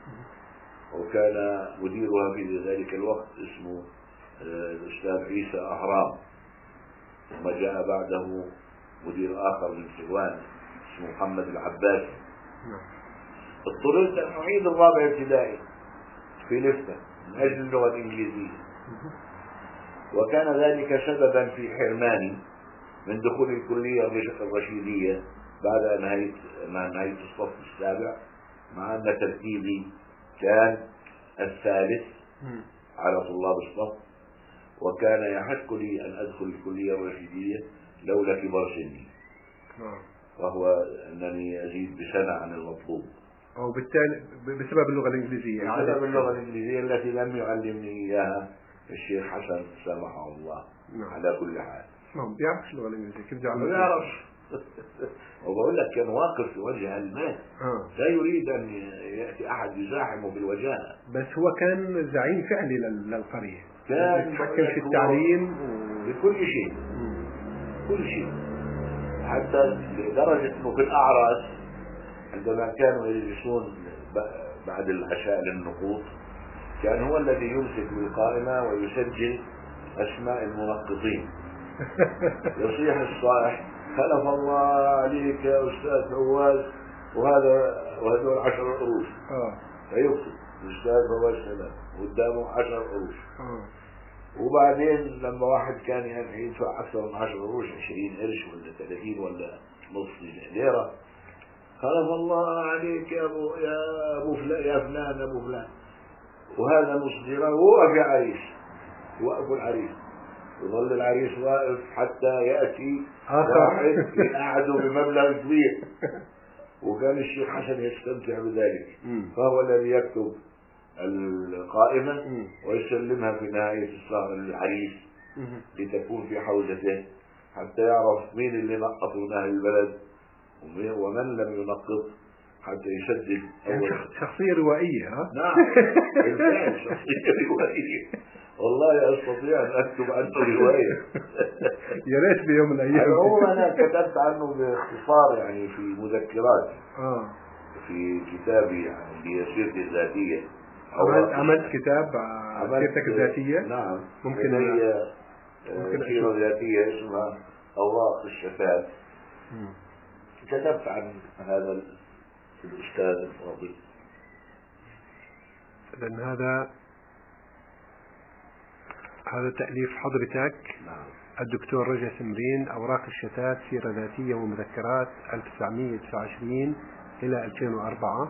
وكان مديرها في ذلك الوقت اسمه الأستاذ عيسى أهرام، ثم جاء بعده مدير آخر من سلوان اسمه محمد العباسي. اضطررت أن أعيد الرابع ابتدائي في لفتة من أجل اللغة الإنجليزية، وكان ذلك سببا في حرماني من دخول الكلية الرشيدية بعد ما نهيت الصف السابع، مع أن ترتيبي كان الثالث على طلاب الصف، وكان يحق لي أن أدخل الكلية الرشيدية لولا كبر سني، وهو أنني أزيد بسنة عن المطلوب، أو بالتالي بسبب اللغة الإنجليزية. بسبب اللغة الإنجليزية التي لم يعلمني إياها الشيخ حسن سامحه الله. على كل حال ما بيعرفش اللغة الإنجليزية، كيف جعل ما بيعرفش. وبقول لك كان واقف في وجه الماء، لا يريد أن يأتي أحد يزاحمه بالوجاهة، بس هو كان زعيم فعلي للقرية، كان يتحكم في التعليم بكل شيء، كل شيء، حتى لدرجة أنه في الأعراس عندما كانوا يجلسون بعد العشاء للنقوط كان هو الذي يمسك بالقائمة ويسجل أسماء المنقطين. يصيح الصائح: خلف الله عليك يا أستاذ فواز، وهذول 10 قروش. فيكتب الأستاذ فواز سلام قدامه 10 قروش. وبعدين لما واحد كان يدفع أكثر من 10 قروش، 20 قرش ولا 30 ولا نص ليرة: خلف الله عليك يا أبو فلان، يا فلان أبو فلان. وهذا نص ليرة، ووقف يا عريس، وقف العريس، يظل العريس واقف حتى يأتي واحد يقعده بمبلغ كبير. وكان الشيخ حسن يستمتع بذلك، فهو الذي يكتب القائمة ويسلمها في نهاية السهرة للعريس لتكون في حوزته، حتى يعرف مين اللي نقطوا من أهل البلد ومن لم ينقط، حتى يسجل يعني شخصية روائية. نعم بالفعل شخصية روائية، والله أستطيع أن أكتب عنه رواية. يا ريت بيوم من الأيام. أنا كتبت عنه باختصار يعني في مذكرات في كتابي يعني سيرتي الذاتية. عملت كتاب سيرتك الذاتية؟ نعم، ممكن سيرة ذاتية اسمها أوراق الشفاف. كتبت عن هذا الأستاذ الفاضل. لأن هذا تأليف حضرتك. نعم. الدكتور رجا سمرين، أوراق الشتات، سيرة ذاتية ومذكرات 1929 إلى 2004.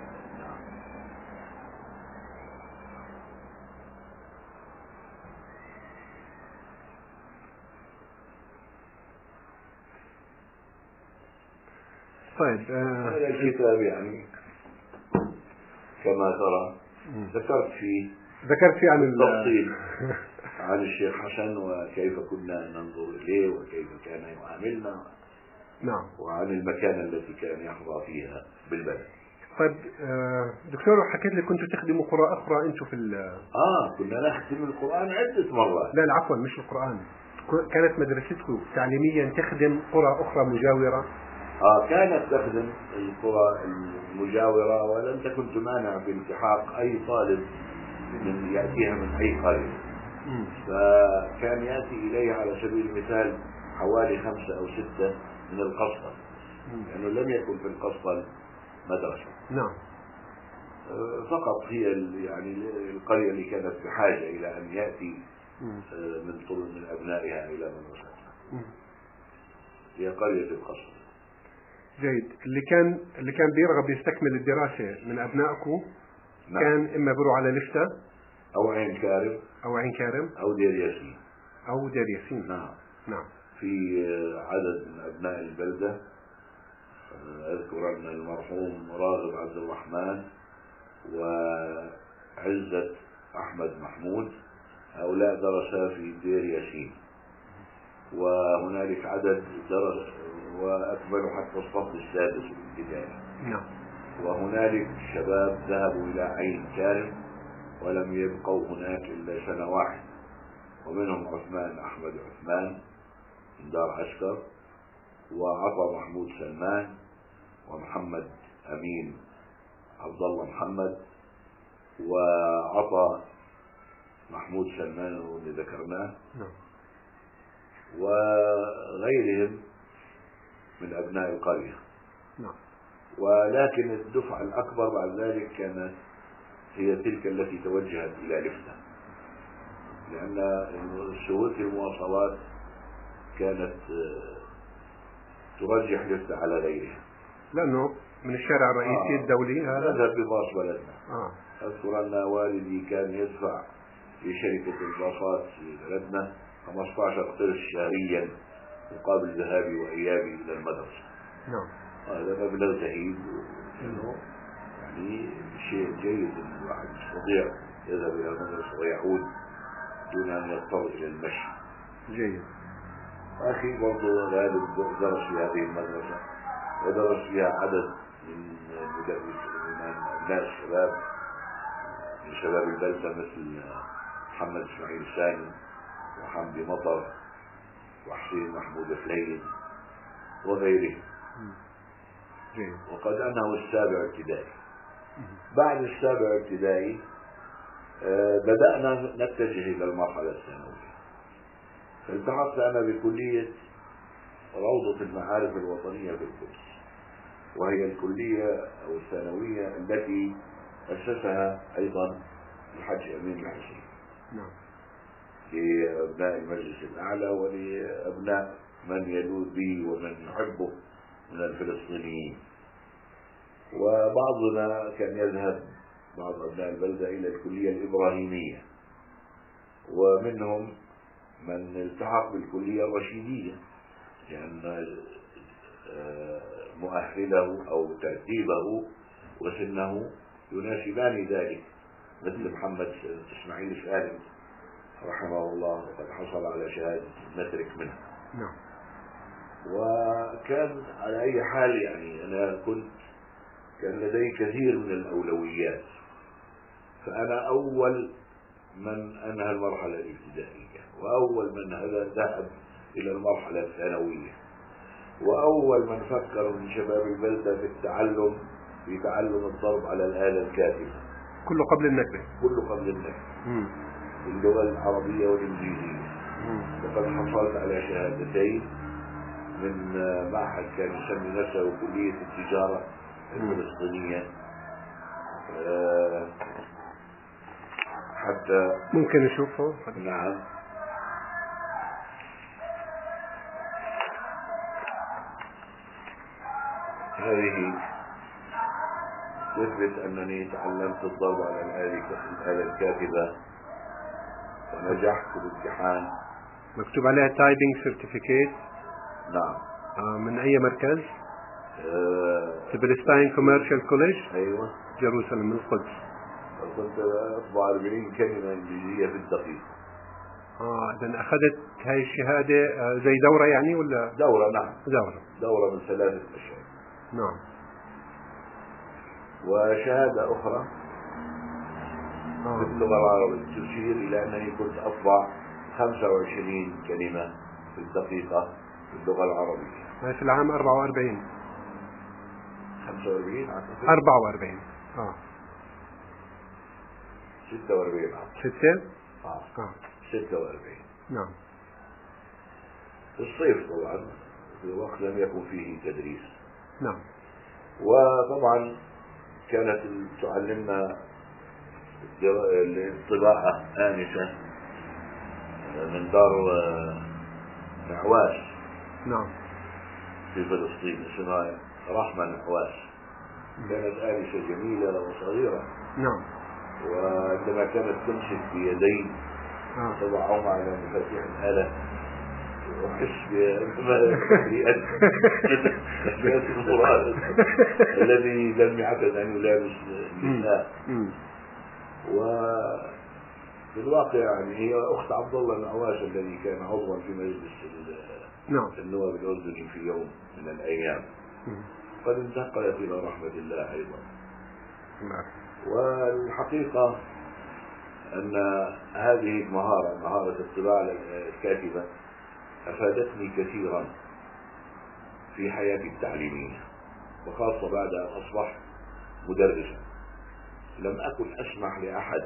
طيب هذا الكتاب يعني كما ترى ذكرت فيه عن التفصيل عن الشيخ حسن وكيف كنا ننظر إليه وكيف كان يعاملنا. نعم. وعن المكانة التي كان يحظى فيها بالبلد. طيب دكتور، حكيت لي كنتوا تخدموا قرى أخرى أنتوا في كنا نختم القرآن عدة مرات. لا عفوا، مش القرآن، كانت مدرستكم تعليميا تخدم قرى أخرى مجاورة؟ كانت تخدم القرى المجاورة، ولم تكن تمانع بالتحاق أي طالب من يأتيها من أي قرية. فكان يأتي إليه على سبيل المثال حوالي 5 أو 6 من القسطل، لأنه لم يكن في القسطل مدرسة. نعم. فقط هي يعني القرية اللي كانت بحاجة إلى أن يأتي من أبنائها إلى مدرستها هي قرية القسطل. جيد. اللي كان بيرغب يستكمل الدراسة من أبنائكم نعم. كان إما بيروح على لفتة أو عين كارم أو دير ياسين. نعم. في عدد من أبناء البلدة أذكر أن المرحوم راغب عبد الرحمن وعزة أحمد محمود هؤلاء درسا في دير ياسين، وهنالك عدد درس وأكملوا حتى الصف السادس الابتدائي. نعم. وهنالك شباب ذهبوا إلى عين كارم ولم يبقوا هناك إلا سنة واحدة، ومنهم عثمان أحمد عثمان من دار عسكر، وعطى محمود سلمان، ومحمد أمين عبد الله محمد، وعطى محمود سلمان اللي ذكرناه، وغيرهم من أبناء القرية. ولكن الدفعة الأكبر بعد ذلك كانت هي تلك التي توجهت إلى لفتة، لأن سهولة المواصلات كانت ترجح لفتة على غيرها، لأنه من الشارع الرئيسي الدولي هذا نذهب بباص بلدنا. أذكر أن والدي كان يدفع في شركة الباصات في بلدنا 15 قرش شهريا مقابل ذهابي وإيابي إلى المدرسة. نعم. هذا مبلغ زهيد، يعني شيء جيد أن الواحد يستطيع يذهب إلى المدرسة ويعود دون أن يضطر إلى المشي. جيد. أخي برضو غالب درس في هذه المدرسة، ودرس فيها عدد من أبناء الشباب من شباب البلدة مثل محمد إسماعيل سالم وحمدي مطر وحسين محمود فليل وغيره. وقد أنهوا السابع ابتدائي. بعد السابع ابتدائي بدأنا نتجه إلى المرحلة الثانوية، فالتحقت أنا بكلية روضة المعارف الوطنية في القدس، وهي الكلية أو الثانوية التي أسسها أيضا الحاج أمين الحسين لأبناء المجلس الأعلى ولأبناء من يلوذ به ومن يحبه من الفلسطينيين. وبعضنا كان يذهب، بعض أبناء البلدة، إلى الكلية الإبراهيمية، ومنهم من التحق بالكلية الرشيدية لأن مؤهله أو ترتيبه وسنه يناسبان ذلك، مثل محمد إسماعيل سالم رحمه الله وقد حصل على شهادة مترك منه. وكان على أي حال يعني أنا كان لدي كثير من الأولويات، فأنا أول من أنهى المرحلة الابتدائية، وأول من ذهب إلى المرحلة الثانوية، وأول من فكر من شباب البلدة في تعلم الضرب على الآلة الكاتبة. كله قبل النكبة. اللغة العربية والإنجليزية. وقد حصلت على شهادتين من معهد كان يسمي نفسه كلية التجارة الفلسطينية، حتى ممكن نشوفه. نعم. هذه تثبت أنني تعلمت الضرب على الآلة الكاتبة ونجحت في الامتحان. مكتوب عليها تايبنج سيرتيفيكيت. نعم. من أي مركز؟ سبلستاين كوميرشال كوليج. أيوة. جيروسلم من القدس. كنت أطبع 40 كلمة إنجليزية في الدقيقة. إذا أخذت هاي الشهادة زي دورة يعني ولا؟ دورة. نعم. دورة من 3 أشهر. نعم. وشهادة أخرى في اللغة العربية تشير إلى أنني كنت أطبع 25 كلمة في الدقيقة في اللغة العربية. هاي في العام 44. 45 أعتقد. 44. 46. 46. نعم. في الصيف طبعا، في وقت لم يكن فيه تدريس. نعم. وطبعا كانت تعلمنا الطباعة آنسة من دار نعواس. نعم. في فلسطين اسمها رحمة نعواس. كانت آنسة جميلة وصغيرة. نعم. وعندما كانت تمسك بيدين تضعهما على مفاتيح الآلة وحس بأن المراد الذي لم يعتد أن يلابس النساء. وبالواقع يعني هي أخت عبد الله النعواس الذي كان عضوا في مجلس النواب الأردني في يوم من الأيام. قد انتقلت إلى رحمة الله أيضا. والحقيقة أن هذه المهارة، مهارة الطباعة الكاتبة، أفادتني كثيرا في حياتي التعليمية، وخاصة بعد أن أصبحت مدرسا. لم أكن أسمح لأحد،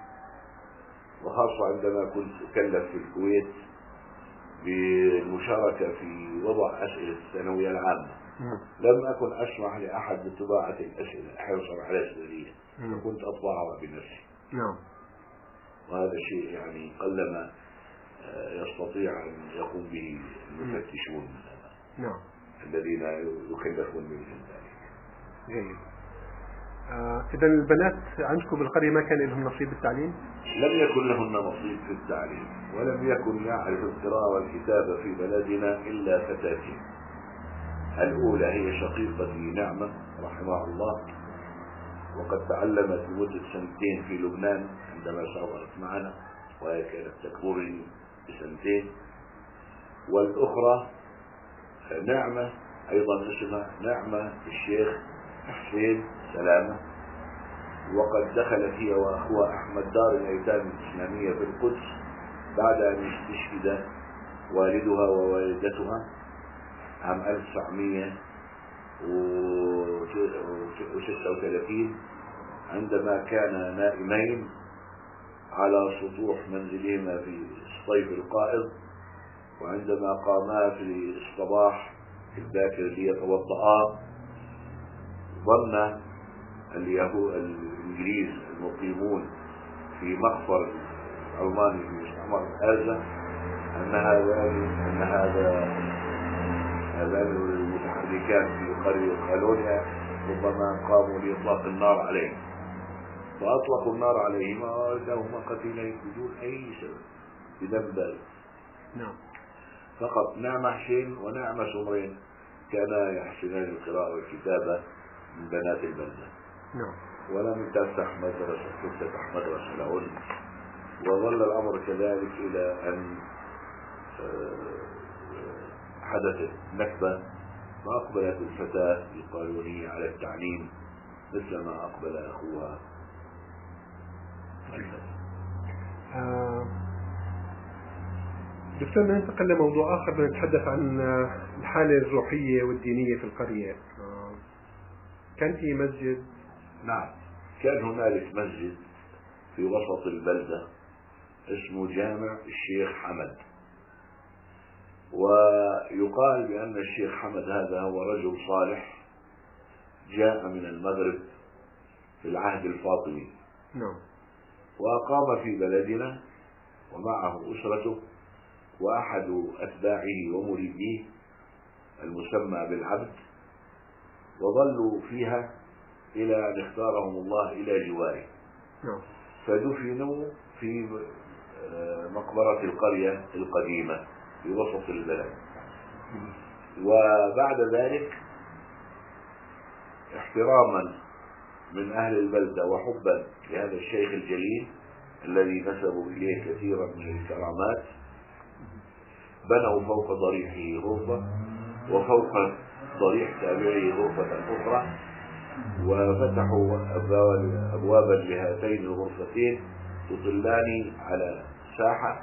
وخاصة عندما كنت أكلف في الكويت بالمشاركة في وضع أسئلة الثانوية العامة، لم أكن أسمح لأحد بطباعة الأسئلة حرصا على السرية، وكنت أطبعها بنفسي. وهذا شيء يعني قلما يستطيع أن يقوم به المفتشون الذين يكلفون منهم ذلك. جيد. إذا البنات عندكم بالقرية ما كان لهم نصيب بالتعليم؟ لم يكن لهن نصيب في التعليم، ولم يكن يعرف القراءة والكتابة في بلدنا إلا فتاتين. الأولى هي شقيقتي نعمة رحمها الله، وقد تعلمت لمدة 2 سنين في لبنان عندما سافرت معنا، وهي كانت تكبرني ب2 سنين. والأخرى نعمة أيضا اسمها نعمة الشيخ حسين سلامة، وقد دخلت هي وأخوها أحمد دار الأيتام الإسلامية في القدس بعد أن استشهد والدها ووالدتها عام 1936 عندما كانا نائمين على سطوح منزلهما في الصيف القائض، وعندما قاما في الصباح الباكر ليتوضئا ظن الإنجليز المقيمون في مخفر الألماني في مستعمر غزة أن هذان المتحركان في قرية كالونيا ربما قاموا لإطلاق النار عليهم، فأطلقوا النار عليهما وردهما قتيلين بدون أي سبب بذنب ذلك. فقط نعمة حسين ونعمة سمرين كانا يحسنان القراءة والكتابة من بنات البلدة. ولم تفتح مدرسة لهن، وظل الأمر كذلك إلى أن حدثت نكبة فأقبلت الفتاة القانونية على التعليم مثل ما أقبل أخوها. دكتور، ننتقل لموضوع آخر، بنتحدث عن الحالة الروحية والدينية في القرية. كان في مسجد. نعم، كان هنالك مسجد في وسط البلدة اسمه جامع الشيخ حمد، ويقال بأن الشيخ حمد هذا هو رجل صالح جاء من المغرب في العهد الفاطمي، وأقام في بلدنا ومعه أسرته وأحد أتباعه ومريديه المسمى بالعبد، وظلوا فيها إلى أن اختارهم الله إلى جواره. فدفنوا في مقبرة القرية القديمة في وسط البلد. وبعد ذلك احتراما من أهل البلدة وحبا لهذا الشيخ الجليل الذي نسبوا إليه كثيرا من الكرامات، بنوا فوق ضريحه غرفة، وفوق ضريح تابعه غرفة أخرى، وفتحوا أبوابا لهاتين الغرفتين تطلان على ساحة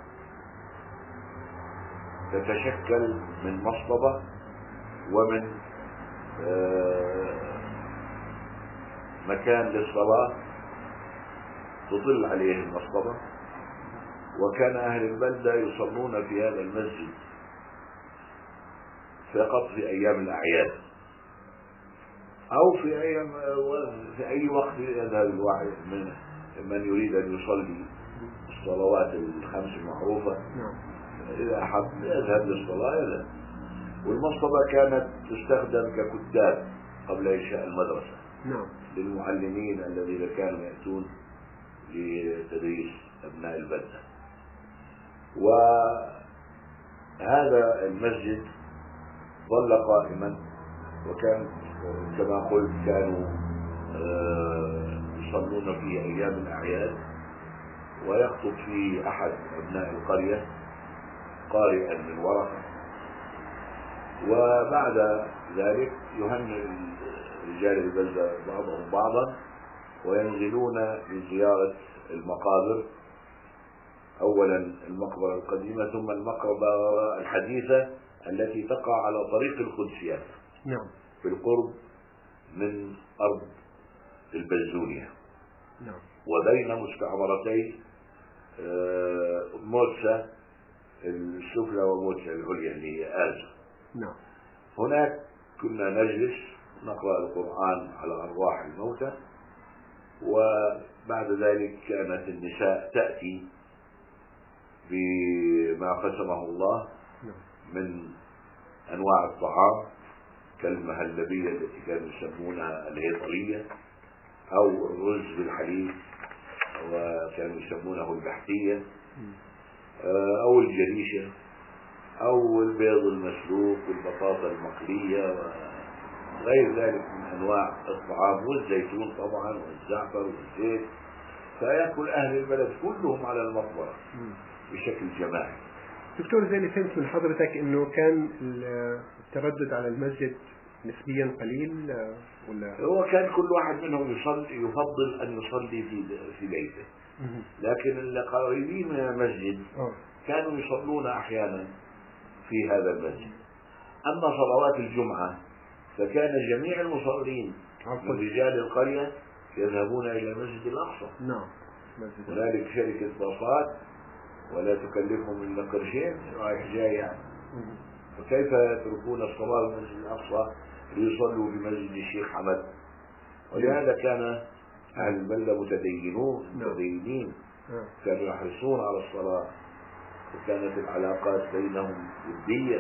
تتشكل من مصطبة ومن مكان للصلاة تطل عليه المصطبة. وكان أهل البلدة يصلون في هذا المسجد فقط في أيام الأعياد، أو في أي وقت يذهب الواحد من يريد أن يصلي الصلوات الخمس المعروفة، إذا أحب يذهب للصلاة يذهب. والمصطبة كانت تستخدم ككتاب قبل إنشاء المدرسة للمعلمين الذين كانوا يأتون لتدريس أبناء البلدة. وهذا المسجد ظل قائما، وكان كما قلت كانوا يصلون فيه أيام الأعياد، ويخطب فيه أحد أبناء القرية قارئا من ورقة. وبعد ذلك يهنئ رجال البلدة بعضهم بعضا وينزلون لزيارة المقابر، أولا المقبرة القديمة ثم المقبرة الحديثة التي تقع على طريق القدسية في القرب من أرض البزونية وبين مستعمرتي موتسا السفلى وموتسا العليا اللي هي آزا. هناك كنا نجلس نقرأ القرآن على أرواح الموتى، وبعد ذلك كانت النساء تأتي بما قسمه الله من أنواع الطعام كالمهلبية التي كانوا يسمونها الهيطرية، أو الرز بالحليب وكانوا يسمونه البحثية، أو الجريشة، أو البيض المسلوق والبطاطا المقلية وغير ذلك من أنواع الطعام، والزيتون طبعا والزعفر والزيت. فيأكل أهل البلد كلهم على المقبرة بشكل جماعي. دكتور، زي اللي فهمت من حضرتك انه كان التردد على المسجد نسبيا قليل، ولا هو كان كل واحد منهم يفضل ان يصلي في بيته، لكن القريبين من المسجد كانوا يصلون احيانا في هذا المسجد. اما صلوات الجمعة فكان جميع المصلين من رجال القرية يذهبون الى المسجد الاقصى. هنالك شركة باصات ولا تكلفهم الا قرشين رايح جاي يعني، فكيف يتركون الصلاة في المسجد الأقصى ليصلوا في مسجد الشيخ حمد؟ ولهذا كان أهل البلدة متدينين كانوا يحرصون على الصلاة، وكانت العلاقات بينهم ودية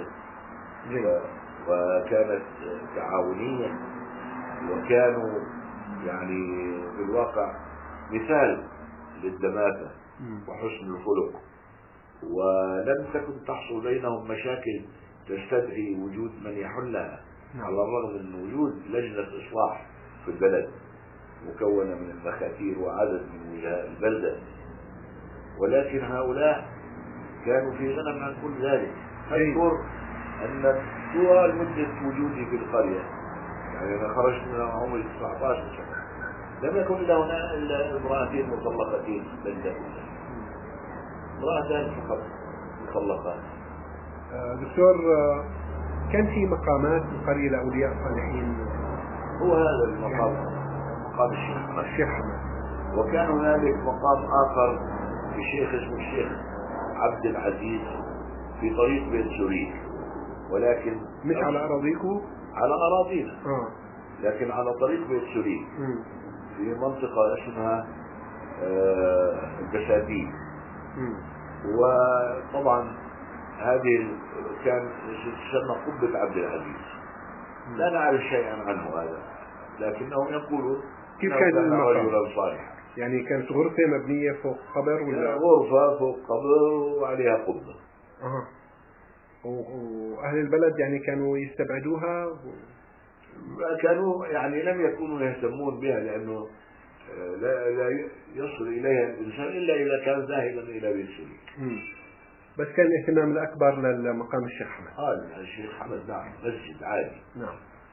وكانت تعاونية، وكانوا يعني بالواقع مثال للدماثة وحسن الخلق. ولم تكن تحصل بينهم مشاكل تستدعي وجود من يحلها، على الرغم من وجود لجنة إصلاح في البلد مكونة من المخاتير وعدد من وجهاء البلدة، ولكن هؤلاء كانوا في غنى عن كل ذلك. أذكر أن طوال مدة وجودي في القرية، يعني أنا خرجت من عمري 19 سنة، لم يكن إلا امرأتين مطلقتين في البلدة، امرأتان فقط مطلقات. دكتور، كان في مقامات القرية لأولياء الصالحين؟ هو هذا المقام مقام الشيخ حمد. وكان هنالك مقام آخر لشيخ اسمه الشيخ عبد العزيز في طريق بيت سوريك، ولكن مش على أراضيكم؟ على أراضينا، لكن على طريق بيت سوريك في منطقة اسمها البساتين. وطبعا هذه كان تسمى قبة عبد العزيز، لا نعرف شيئا عنه هذا، لكنهم يقولون كيف أنه كان المقام؟ رجلا صالحا. يعني كانت غرفة مبنية فوق قبر ولا غرفة فوق قبر وعليها قبة. وأهل البلد يعني كانوا يستبعدوها كانوا يعني لم يكونوا يهتمون بها، لأنه لا يصل إليها الإنسان إلا إذا كان ذاهبا إلى بيت سوري. بس كان الاهتمام الأكبر لمقام الشيخ حمد. الشيخ حمد نعم، مسجد عادي. نعم.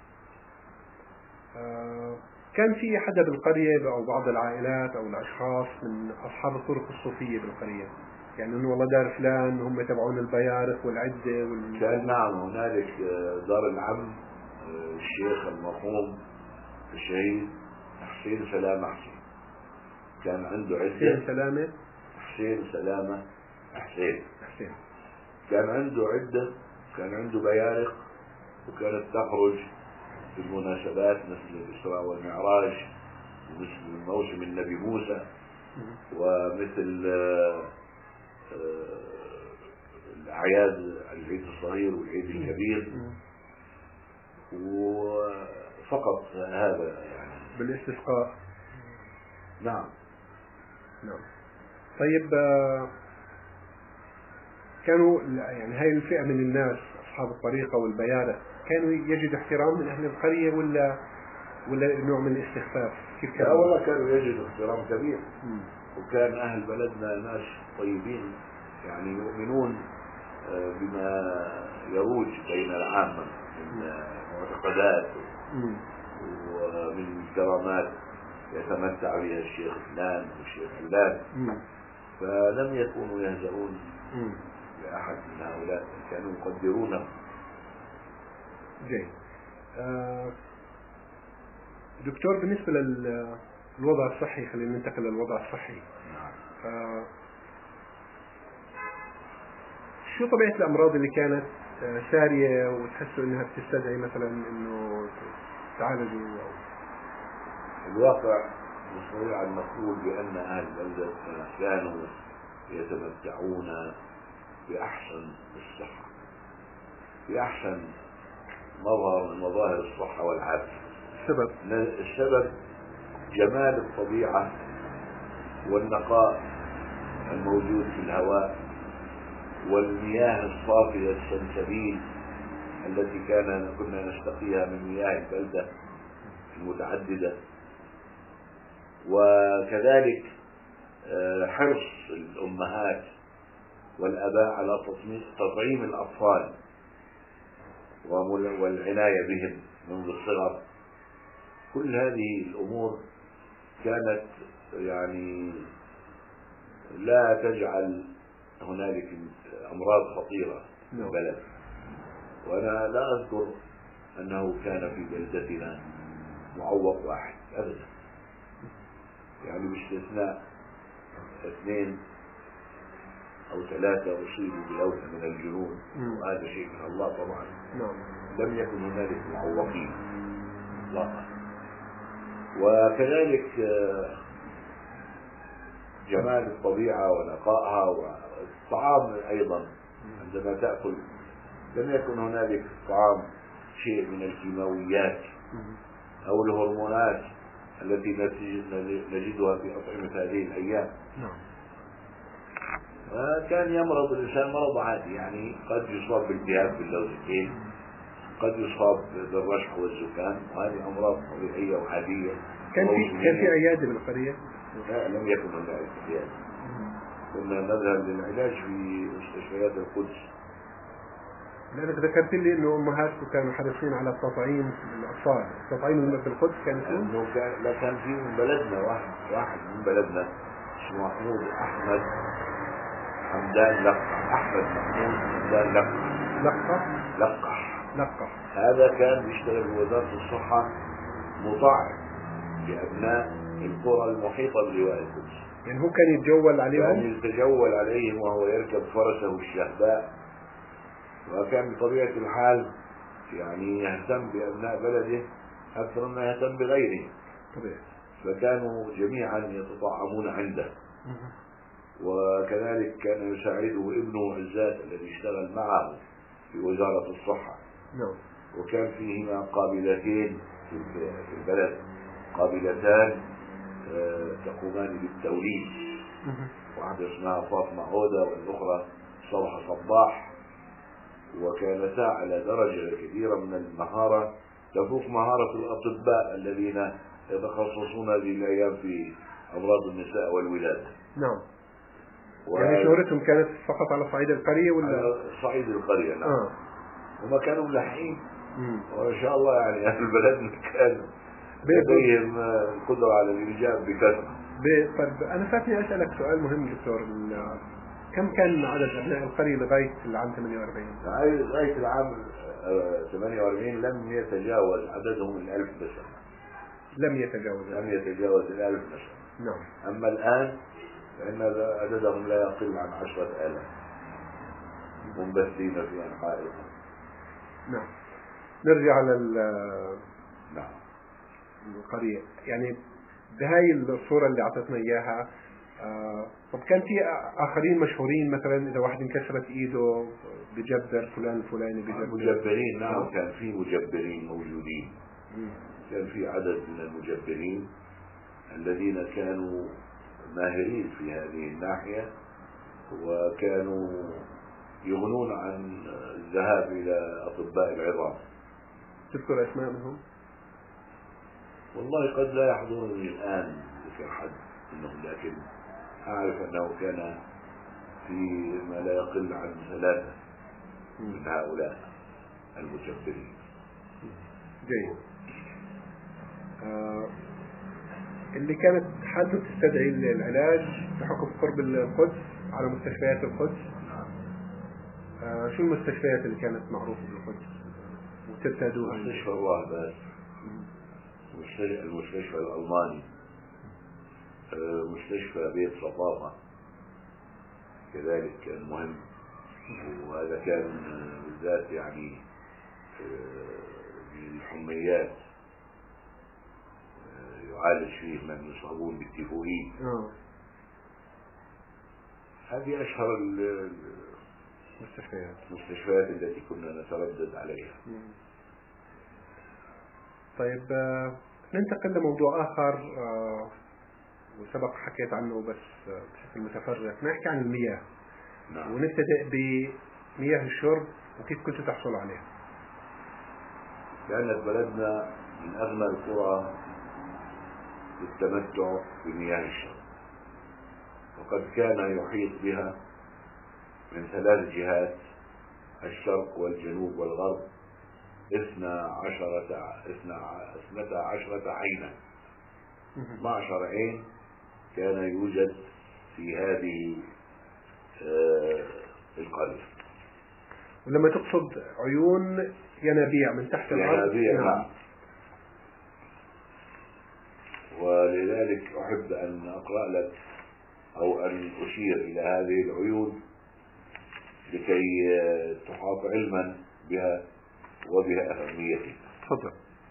كان في حدا بالقرية أو بعض العائلات أو الأشخاص من أصحاب الطرق الصوفية بالقرية، يعني إنه والله دار فلان هم تبعون البيارق والعدة كان نعم هنالك دار العم الشيخ المرحوم الشهيد حسين سلامة حسين، كان عنده عدة. حسين سلامة حسين سلامة حسين كان عنده عدة، كان عنده بيارق، وكانت تخرج في المناسبات مثل الإسراء والمعراج، ومثل موسم النبي موسى، ومثل الأعياد، العيد الصغير والعيد الكبير، وفقط هذا يعني بالاستسقاء. نعم. طيب كانوا يعني هاي الفئة من الناس أصحاب الطريقة والبيارة كانوا يجدوا احترام من أهل القرية ولا نوع من الاستخفاف؟ كيف كانوا؟ والله كانوا يجدوا احترام كبير. وكان أهل بلدنا ناس طيبين، يعني يؤمنون بما يروج بين العامة من معتقدات ومن كرامات يتمتع بها الشيخ فلان والشيخ فلان، فلم يكونوا يهزؤون لأحد من هؤلاء، كانوا يقدرونه. جيد. دكتور، بالنسبة للوضع الصحي، خلينا ننتقل للوضع الصحي. شو طبيعة الأمراض اللي كانت سارية وتحسوا إنها بتستدعي مثلا إنه تعالجوا؟ الواقع مستطيع أن نقول بأن أهل البلدة كانوا يتمتعون بأحسن الصحة، بأحسن مظهر من مظاهر الصحة والعافية. السبب جمال الطبيعة والنقاء الموجود في الهواء والمياه الصافية السلسبيل التي كنا نستقيها من مياه البلدة المتعددة، وكذلك حرص الأمهات والآباء على تطعيم الأطفال والعناية بهم منذ الصغر. كل هذه الأمور كانت يعني لا تجعل هنالك أمراض خطيرة في البلد. وأنا لا أذكر أنه كان في بلدتنا معوق واحد أبدا، يعني باستثناء 2 أو 3 أصيبوا بلوث من الجنون، وهذا شيء من الله طبعا. لم يكن هنالك معوقين إطلاقا. وكذلك جمال الطبيعة ونقائها والطعام أيضا، عندما تأكل لم يكن هنالك طعام شيء من الكيماويات أو الهرمونات التي نجدها في أطعمة هذه الأيام. كان يمرض الإنسان مرض عادي، يعني قد يصاب بالتهاب باللوزتين، قد يصاب بالرشح والزكام، وهذه أمراض طبيعية وعادية. كان في عيادة بالقرية؟ لا، لم يكن هناك عيادة. كنا نذهب للعلاج في مستشفيات القدس. لأنك ذكرت لي إنه أمهاتكم كانوا حريصين على تطعيم الأطفال. تطعيم في القدس كان كان في من بلدنا واحد من بلدنا اسمه محمود أحمد حمدان لقح. أحمد محمود حمدان لقح. هذا كان يشتغل في وزارة الصحة، مطعم لأبناء القرى المحيطة بلواء القدس. يعني هو كان يتجول عليهم؟ كان يتجول عليهم وهو يركب فرسه الشهباء، وكان بطبيعة الحال يعني يهتم بأبناء بلده أكثر مما يهتم بغيره. فكانوا جميعا يتطعمون عنده. وكذلك كان يساعده ابنه عزات الذي اشتغل معه في وزارة الصحة. وكان فيهما قابلتين في البلد، قابلتان تقومان بالتوليد، واحدة اسمها فاطمة عودة والأخرى صبح صباح، وكانتا على درجة كبيرة من المهارة تفوق مهارة الأطباء الذين يتخصصون هذه الأيام في أمراض النساء والولادة. نعم. يعني شهرتهم كانت فقط على صعيد القرية ولا؟ على صعيد القرية، نعم. وما كانوا ملحين، وإن شاء الله يعني أهل البلد كان لديهم القدرة على الإنجاب بكثرة. طيب أنا فاتني أسألك سؤال مهم دكتور، كم كان عدد أبناء القرية لغاية العام 48؟ لغاية العام 48 لم يتجاوز عددهم 1000 بشر. لم يتجاوز 1000 بشر. نعم. أما الآن فإن عددهم لا يقل عن 10,000 منبثين في أنحاء الأرض. نعم. نرجع نعم. القرية، يعني بهاي الصورة اللي أعطتنا إياها. طب كان في آخرين مشهورين، مثلا إذا واحد انكسرت إيده بجبر فلان الفلاني بجبر؟ مجبرين، نعم. كان في مجبرين موجودين. كان في عدد من المجبرين الذين كانوا ماهرين في هذه الناحية، وكانوا يغنون عن الذهاب إلى أطباء العظام. تذكر أسماء منهم؟ والله قد لا يحضرني الآن ذكر حد منهم، لكن أعرف أنه كان في ما لا يقل عن 3 من هؤلاء المجبرين. جيد. اللي كانت حالته تستدعي العلاج بحكم قرب القدس على مستشفيات القدس، شو المستشفيات اللي كانت معروفة بالقدس وترتادوها؟ مستشفى الراهبات، المستشفى الألماني، مستشفى بيت صفافة كذلك كان مهم، وهذا كان بالذات يعني للحميات يعالج فيه من يصابون بالتيفوئيد. هذه أشهر المستشفيات التي كنا نتردد عليها. طيب ننتقل لموضوع آخر وسبق حكيت عنه بس بشكل متفرغ، نحكي عن المياه. نعم. ونبتدئ بمياه الشرب وكيف كنتوا تحصلوا عليها. كانت بلدنا من أغنى القرى للتمتع بمياه الشرب، وقد كان يحيط بها من 3 جهات، الشرق والجنوب والغرب، 12 عينا، 12 عين كان يوجد في هذه القرية. ولما تقصد عيون، ينابيع من تحت الأرض. نعم. ولذلك أحب أن أقرأ لك أو أن أشير إلى هذه العيون لكي تحاط علما بها وبها أهميتها. تفضل.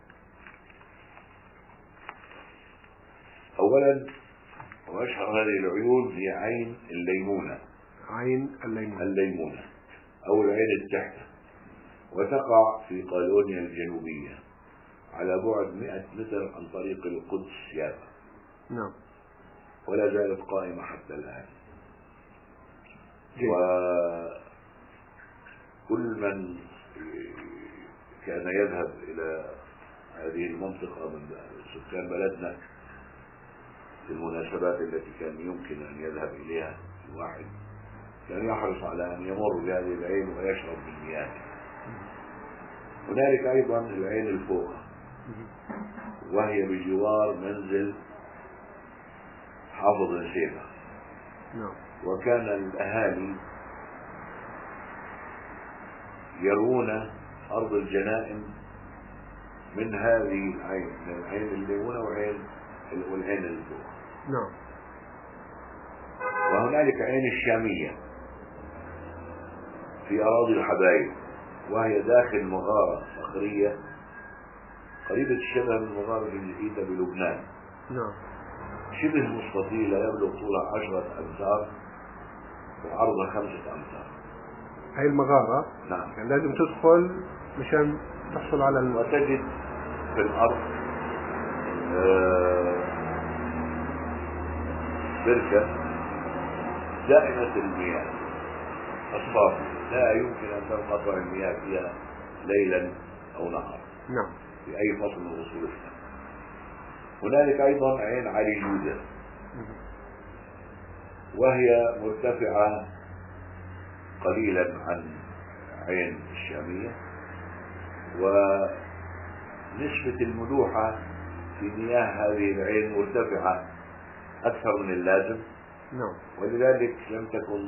أولا، وأشهر هذه العيون هي عين الليمونة. عين الليمونة أو العين التحتة، وتقع في قالونيا الجنوبية على بعد 100 متر عن طريق القدس يابا. نعم. ولا زالت قائمة حتى الآن. وكل من كان يذهب إلى هذه المنطقة من سكان بلدنا في المناسبات التي كان يمكن أن يذهب إليها الواحد كان يحرص على أن يمر بهذه العين ويشرب من مياهها. هنالك أيضا العين الفوقة، وهي بجوار منزل حافظ نسيبة. وكان الأهالي يرون أرض الجنائن من هذه العين، من العين الليمونة والعين الفوقة. وهنالك عين الشامية في أراضي الحبايب، وهي داخل مغارة صخرية قريبة الشبه من مغارة الجديدة بلبنان. شبه مستطيلة يبلغ طولها 10 أمتار وعرضها 5 أمتار. هاي المغارة نعم. يعني لازم تدخل مشان تحصل على وتجد في الأرض بركة دائمة المياه الصافية لا يمكن أن تنقطع المياه فيها ليلا أو نهارا نعم. في أي فصل من فصول السنة. هنالك أيضا عين علي جودة وهي مرتفعة قليلا عن عين الشامية، ونسبة الملوحة في مياه هذه العين مرتفعة أكثر من اللازم. نعم. ولذلك لم تكن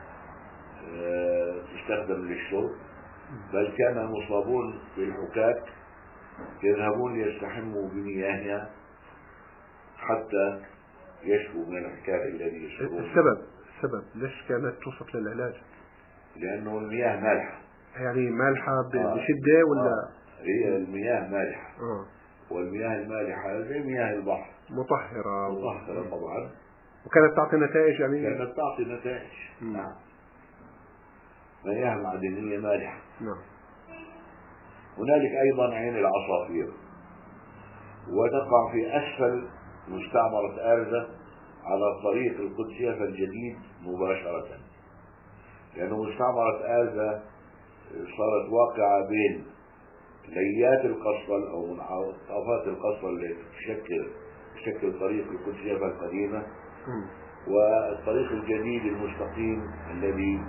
تستخدم للشرب، بل كان المصابون بالحكاك يذهبون ليستحموا بمياهها حتى يشفوا من الحكاك الذي يشربون. السبب ليش كانت توصف للعلاج؟ لأنه المياه مالحة. يعني مالحة بشدة ولا؟ هي المياه مالحة. والمياه المالحة زي مياه البحر مطهرة طبعا، وكانت تعطي نتائج يعني؟ كانت تعطي نتائج. نعم. مياه معدنية مالحة. نعم. هنالك أيضا عين العصافير، وتقع في أسفل مستعمرة آرزة على طريق القدسية الجديد مباشرة، لأنه مستعمرة آرزة صارت واقعة بين ليات القصبل أو منعطفات القصبل التي تشكل طريق القدسية القديمة والطريق الجديد المستقيم الذي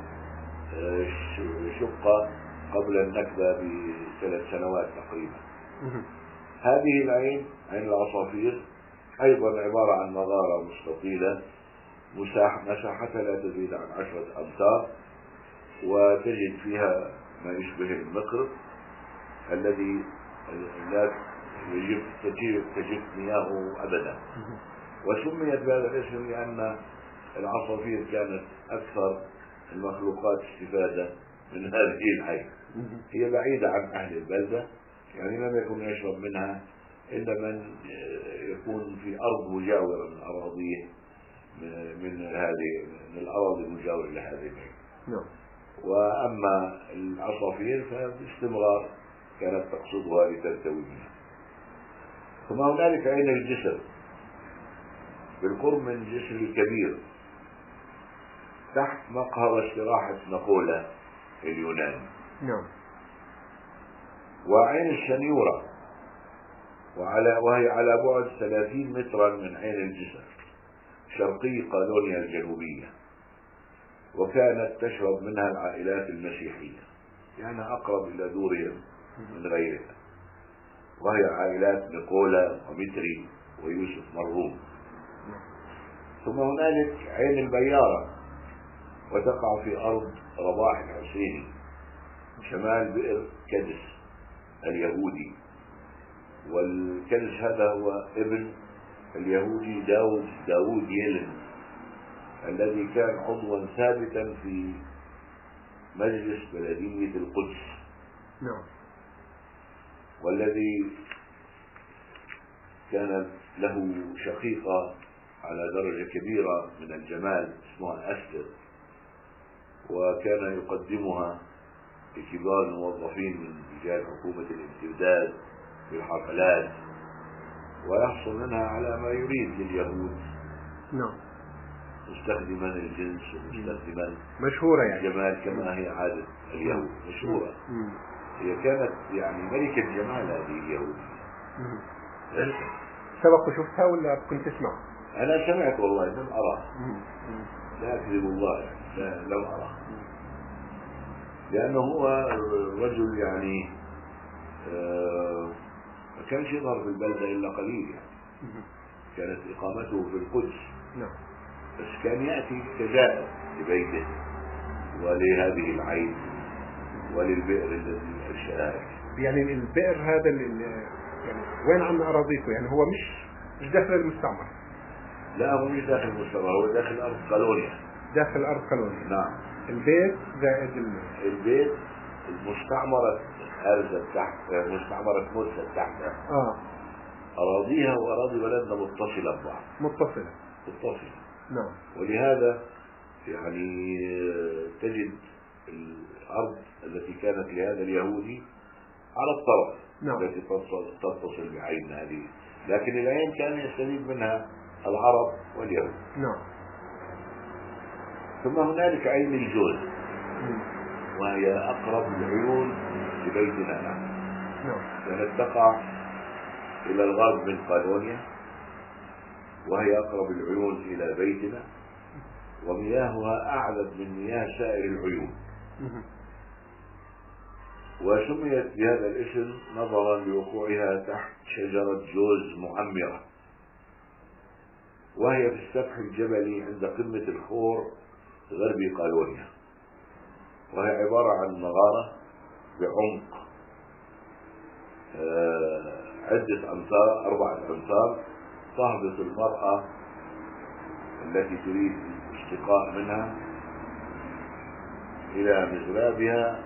شق قبل النكبة ب3 سنوات تقريبا. هذه العين عين العصافير أيضا عبارة عن مغارة مستطيلة مساحتها لا تزيد عن 10 أمتار، وتجد فيها ما يشبه المقرب الذي لا تجف مياهه أبدا. وسميت بهذا الاسم لأن العصافير كانت أكثر المخلوقات استفادة من هذه العين. هي بعيدة عن أهل البلدة، يعني لم يكن يشرب منها إلا من يكون في أرض مجاورة من أراضيه من الأراضي المجاورة لهذه العين. وأما العصافير فباستمرار كانت تقصدها لترتوي منها. ثم هنالك عين الجسر بالقرب من الجسر الكبير تحت مقهى واستراحة نقولة اليوناني. نعم. وعين الشنيورة وهي على بعد 30 مترا من عين الجسر شرقي قالونيا الجنوبية، وكانت تشرب منها العائلات المسيحية، يعني أقرب إلى دورهم من غيرها، وهي عائلات نيكولا ومتري ويوسف مرغوم. ثم هنالك عين البيارة وتقع في أرض رباح الحسيني شمال بئر كدس اليهودي، والكدس هذا هو ابن اليهودي داود يلن الذي كان عضوا ثابتا في مجلس بلدية القدس. نعم. والذي كان له شقيقة على درجة كبيرة من الجمال اسمها أستر، وكان يقدمها لكبار الموظفين من رجال حكومة الامتداد في الحفلات، ويحصل منها على ما يريد لليهود. نعم. مستخدما الجنس ومستخدما مشهورة يعني الجمال كما هي عادة اليهود مشهورة. هي كانت يعني ملكة جمال هذه اليهود. سبق وشفتها ولا كنت تسمع؟ أنا سمعت والله لم أرى، لا أكذب الله يعني لم أرى، لأنه هو رجل يعني ما كانش يظهر في البلدة إلا قليل يعني. كانت إقامته في القدس. نعم. بس كان يأتي كجائر لبيته ولهذه العين وللبئر الذي أرشاه. يعني البئر هذا يعني وين عن أراضيكم؟ يعني هو مش داخل المستعمر؟ لا هو مش داخل المستعمر، هو داخل أرض قالونيا. داخل أرض قالونيا. نعم. البيت زائد البيت مستعمرة أرزة تحت، مستعمرة موسى تحت. أراضيها وأراضي بلدنا متصلة ببعض. متصلة. متصلة. نعم. ولهذا يعني تجد الأرض التي كانت لهذا اليهودي على الطرف التي تتصل بعين هذه، لكن العين كان يستفيد منها العرب واليهود. ثم هنالك عين الجوز، وهي أقرب العيون لبيتنا نحن. كانت تقع إلى الغرب من قالونيا، وهي أقرب العيون إلى بيتنا، ومياهها أعذب من مياه سائر العيون، وسميت بهذا الاسم نظرا لوقوعها تحت شجرة جوز معمرة، وهي في السفح الجبلي عند قمة الخور غربي قالونيا، وهي عبارة عن مغارة بعمق عدة أمتار، 4 أمتار، تهبط المرأة التي تريد الاشتقاق منها إلى مزرابها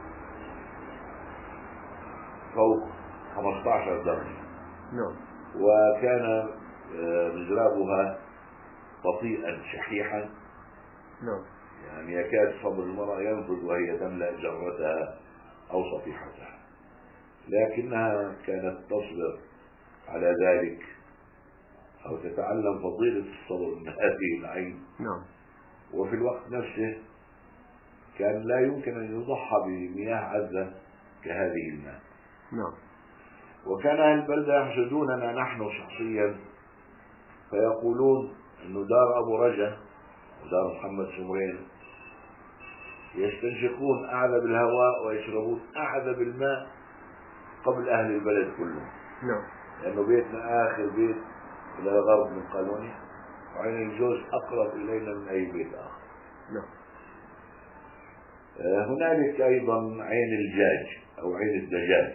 فوق 15 درجة. وكان مزرابها بطيئا شحيحا، يعني يكاد صدر المرأة ينفذ وهي تملأ جرتها أو صفيحتها، لكنها كانت تصبر على ذلك أو تتعلم فضيلة الصبر من هذه العين. وفي الوقت نفسه كان لا يمكن أن يضحى بمياه عذبة كهذه الماء. وكان أهل البلدة يحسدوننا نحن شخصيا، فيقولون أن دار أبو رجا ودار محمد سمرين يستنشقون أعذب الهواء ويشربون أعذب الماء قبل أهل البلد كلهم. لأنه بيتنا آخر بيت إلى الغرب من قالونيا، وعين الجوز أقرب إلينا من أي بيت آخر. هنالك أيضا عين الجاج أو عين الدجاج،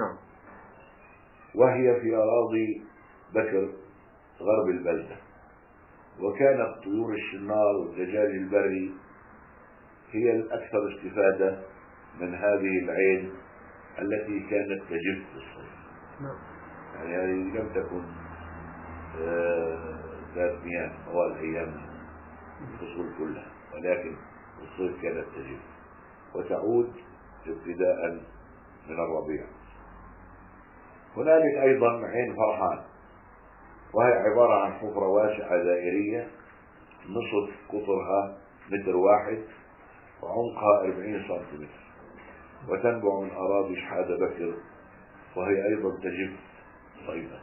وهي في أراضي بكر غرب البلدة، وكانت طيور الشنار والدجاج البري هي الأكثر استفادة من هذه العين التي كانت تجف في الصيف. يعني هذه لم تكن ذات مياه طوال أيام الفصول كلها، ولكن الصيف كانت تجف وتعود ابتداء من الربيع. هنالك أيضا عين فرحان، وهي عبارة عن حفرة واسعة دائرية نصف قطرها 1 متر وعمقها 40 سنتيمتر، وتنبع من أراضي شحادة بكر، وهي أيضا تجف صيفا.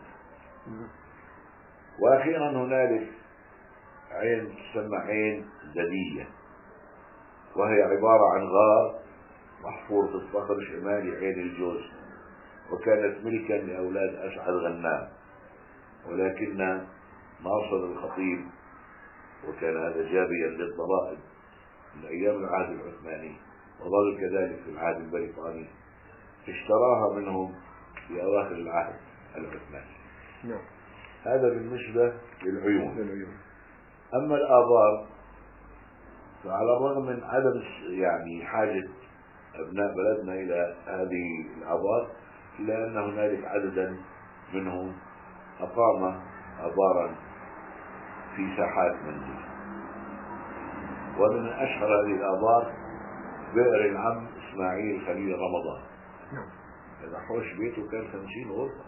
وأخيرا هنالك عين تسمى عين ددية، وهي عبارة عن غار محفور في الصخر شمالي عين الجوز، وكانت ملكا لأولاد أسعد غنام، ولكن ناصر الخطيب، وكان هذا جابيا للضرائب من أيام العهد العثماني وظل كذلك في العهد البريطاني، اشتراها منهم في أواخر العهد العثماني. هذا بالنسبة للعيون. أما الآبار فعلى الرغم من عدم يعني حاجة أبناء بلدنا إلى هذه الآبار، إلا أن هنالك عددا منهم أقام آبارا في ساحات منزل. ومن أشهر هذه الآبار بئر العم إسماعيل خليل رمضان. هذا حوش بيته كان 50 غرفة،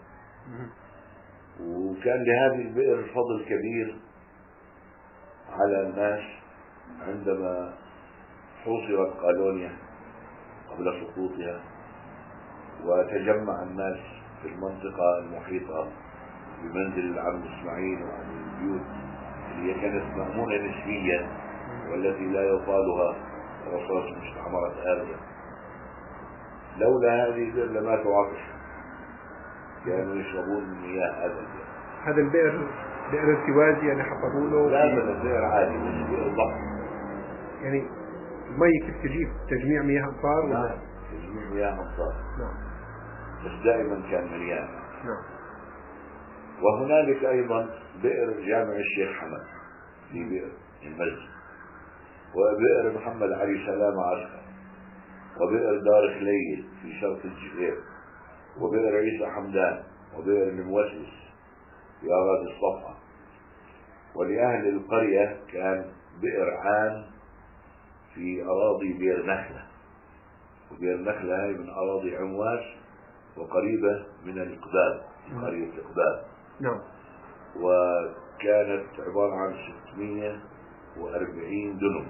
وكان لهذه البئر فضل كبير على الناس عندما حوصرت قالونيا قبل سقوطها، وتجمع الناس في المنطقة المحيطة بمنزل العم إسماعيل وعن البيوت اللي كانت مأمونة نسبيا والتي لا يطالها رصاص مستعمرة أبدا. لولا هذه البئر لماتوا عطشا، كانوا يشربون من مياه هذا البئر. هذا البئر بئر ارتوازي يعني حفروا له؟ لا بل بئر عادي، مش بئر ضخم. يعني المي كيف تجيب تجميع مياه أمطار؟ نعم، تجميع مياه أمطار. بس دائما كان مليان. وهنالك أيضا بئر جامع الشيخ حمد في بئر المسجد، وبئر محمد علي سلامة عسكر، وبئر دار خليل في شرق الجزيرة، وبئر عيسى حمدان، وبئر الموسوس في أراضي الصفحة. ولأهل القرية كان بئر عام في أراضي بير نخلة، وبير نخلة هاي من أراضي عمواس وقريبة من الإقبال، قرية الإقبال. نعم. وكانت عبارة عن 640 دنم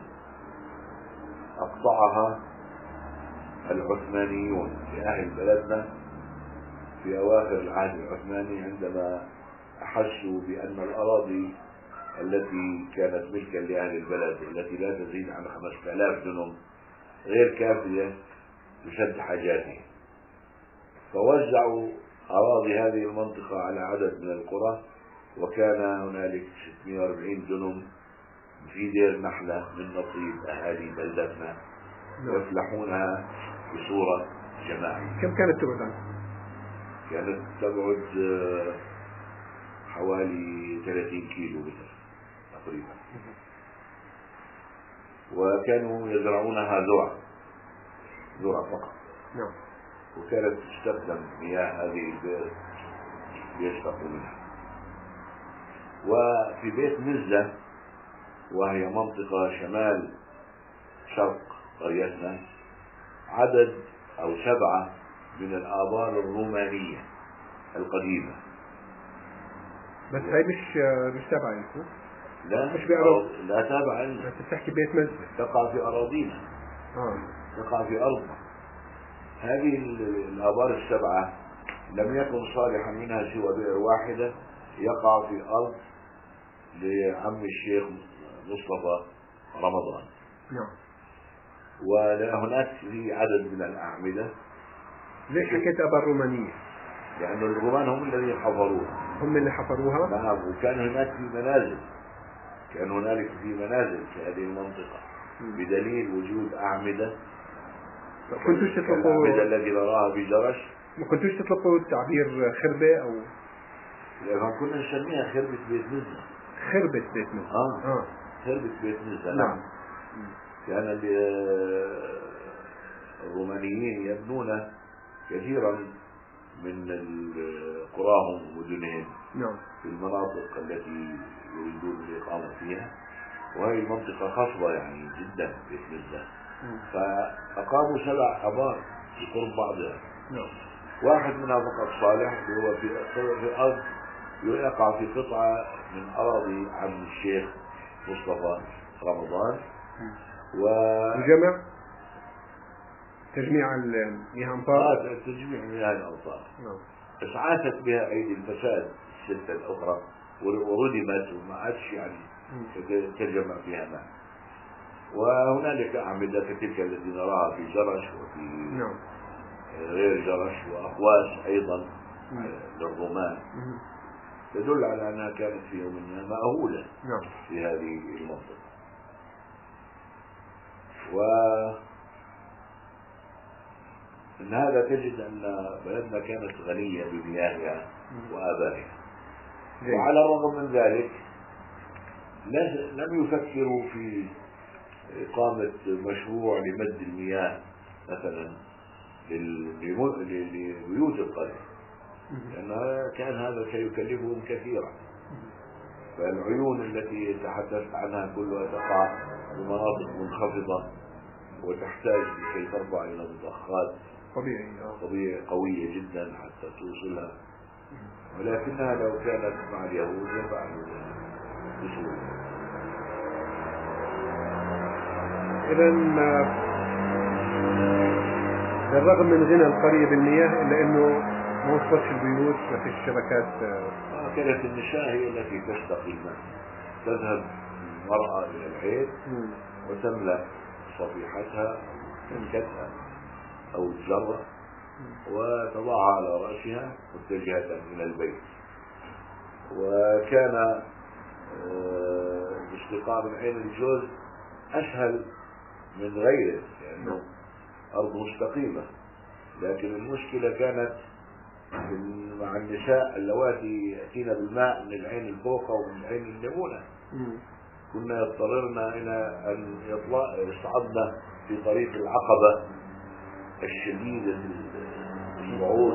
أقطعها العثمانيون لأهل بلدنا في أواخر العهد العثماني، عندما أحسوا بأن الأراضي التي كانت ملكا لأهل البلد التي لا تزيد عن 5000 دنم غير كافية لسد حاجاتهم، فوزعوا أراضي هذه المنطقة على عدد من القرى، وكان هنالك 640 دنم في دير نحلة من نصيب أهالي بلدتنا يفلحونها بصورة جماعية. كم كانت تبعد عنها؟ كانت تبعد حوالي 30 كيلو متر تقريبا، وكانوا يزرعونها ذرة فقط. نعم. وكانت تستخدم مياه هذه البئر ليشربوا منها. وفي بيت مزة، وهي منطقة شمال شرق قريتنا، عدد أو 7 من الآبار الرومانية القديمة. بس هاي مش تابعة لكم؟ لا، مش بأراضي. لا تابعة لنا. بس بتحكي بيت مزة تقع في أراضينا. تقع في أرضنا. هذه الآبار 7 لم يكن صالحا منها سوى بئر واحدة يقع في أرض لعم الشيخ مصطفى رمضان. نعم. وهناك في عدد من الأعمدة. ليش حكيت آبار رومانية؟ لأن الرومان هم الذين حفروها. هم اللي حفروها؟ نعم. وكان هناك في منازل، كان هنالك في منازل في هذه المنطقة بدليل وجود أعمدة. كنتوش تطلقوا الأعمدة التي نراها بجرش؟ ما كنتوش تطلقوا تعبير خربة أو؟ لأن كنا نسميها خربة بيت مزة. خربة بيت مزة. خربة بيت مزة. نعم. كان الرومانيين يبنون كثيرا من قراهم ومدنهم نعم. في المناطق التي يريدون الإقامة فيها، وهي المنطقة خصبة يعني جدا بيت مزة. فأقاموا 7 آبار في قرب بعضها. نعم. واحد منها فقط صالح، اللي هو في أرض يقع في قطعة من أراضي عم الشيخ مصطفى رمضان. وجمع تجميع الأمطار. تجميع مياه الأمطار. نعم. اسعافت بها أيدي الفساد ال6 الأخرى وردمت وما عادش يعني تجمع فيها ماء. وهنالك أعمدة كتلك التي نراها في جرش وفي نعم. غير جرش، وأقواس أيضا للرومان تدل على أنها كانت في يوم ما مأهولة في هذه المنطقة. من هذا تجد أن بلدنا كانت غنية بمياهها وآبائها. وعلى الرغم من ذلك لم يفكروا في إقامة مشروع لمد المياه مثلا لبيوت القرية، لأن كان هذا سيكلفهم كثيرا. فالعيون التي تحدثت عنها كلها تقع بمناطق منخفضة وتحتاج لكي ترفع إلى مضخات طبيعية قوية جدا حتى توصلها، ولكنها لو كانت مع اليهود يفعلوا بسهولة. إذن بالرغم من غنى القرية بالمياه إلا أنه ما وصلتش البيوت، ما فيش شبكات. كانت النساء هي التي تستقي الماء، تذهب المرأة إلى العين وتملأ صفيحتها تنكتها أو الجرة وتضعها على رأسها متجهة إلى البيت. وكان الاستقاء من عين الجوز أسهل من غيره لأنه أرض مستقيمة، لكن المشكلة كانت مع النساء اللواتي يأتين بالماء من العين الفوقة ومن العين الليمونة. كنا يضطررن إلى أن يصعدن في طريق العقبة الشديدة الصعود،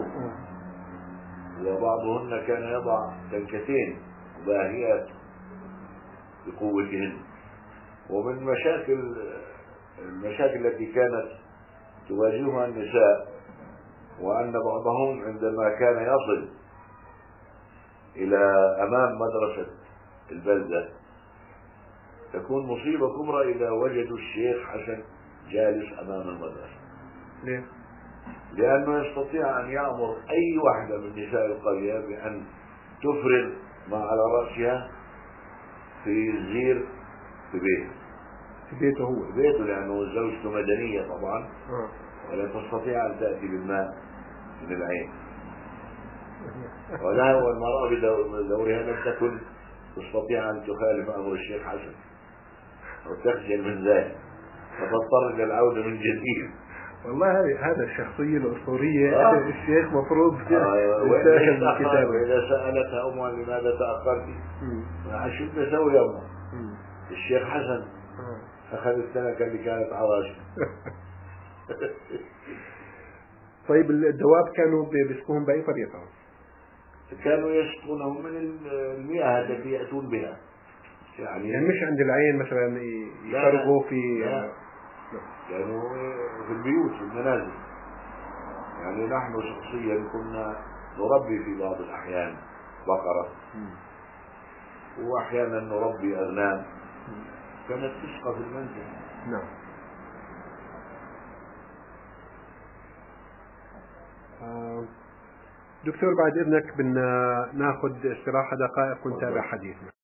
وبعضهن كان يضع تنكتين باهيات بقوتهن. ومن مشاكل المشاكل التي كانت تواجهها النساء، وأن بعضهم عندما كان يصل إلى أمام مدرسة البلدة تكون مصيبة كبرى إذا وجدوا الشيخ حسن جالس أمام المدرسة. ليه؟ لأنه يستطيع أن يأمر أي واحدة من نساء القرية بأن تفرغ ما على رأسها في الزير في بيته. في بيته هو؟ في بيته، لأنه زوجته مدنية طبعا، ولا تستطيع أن تأتي بالماء من العين. ولا والمرأة بدورها لم تكن تستطيع أن تخالف أمر الشيخ حسن أو تخجل من ذلك، فتضطر إلى العودة من جديد. والله هذا الشخصية الأسطورية الشيخ مفروض يستاهل الكتاب. وإذا سألتها أمها لماذا تأخرتي؟ شو بدي أسوي يا أمه؟ الشيخ حسن أخذ السنة اللي كانت عواشي. طيب الدواب كانوا بيسقوهم بأي طريقة؟ كانوا يسقونهم من المياه التي يأتون بها، يعني مش عند العين مثلا يفرغوا في كانوا في البيوت في المنازل. يعني نحن شخصيا كنا نربي في بعض الأحيان بقرة، وأحيانا نربي أغنام كانت تسقى في المنزل. نعم. دكتور بعد إذنك بدنا ناخذ استراحة دقائق ونتابع حديثنا.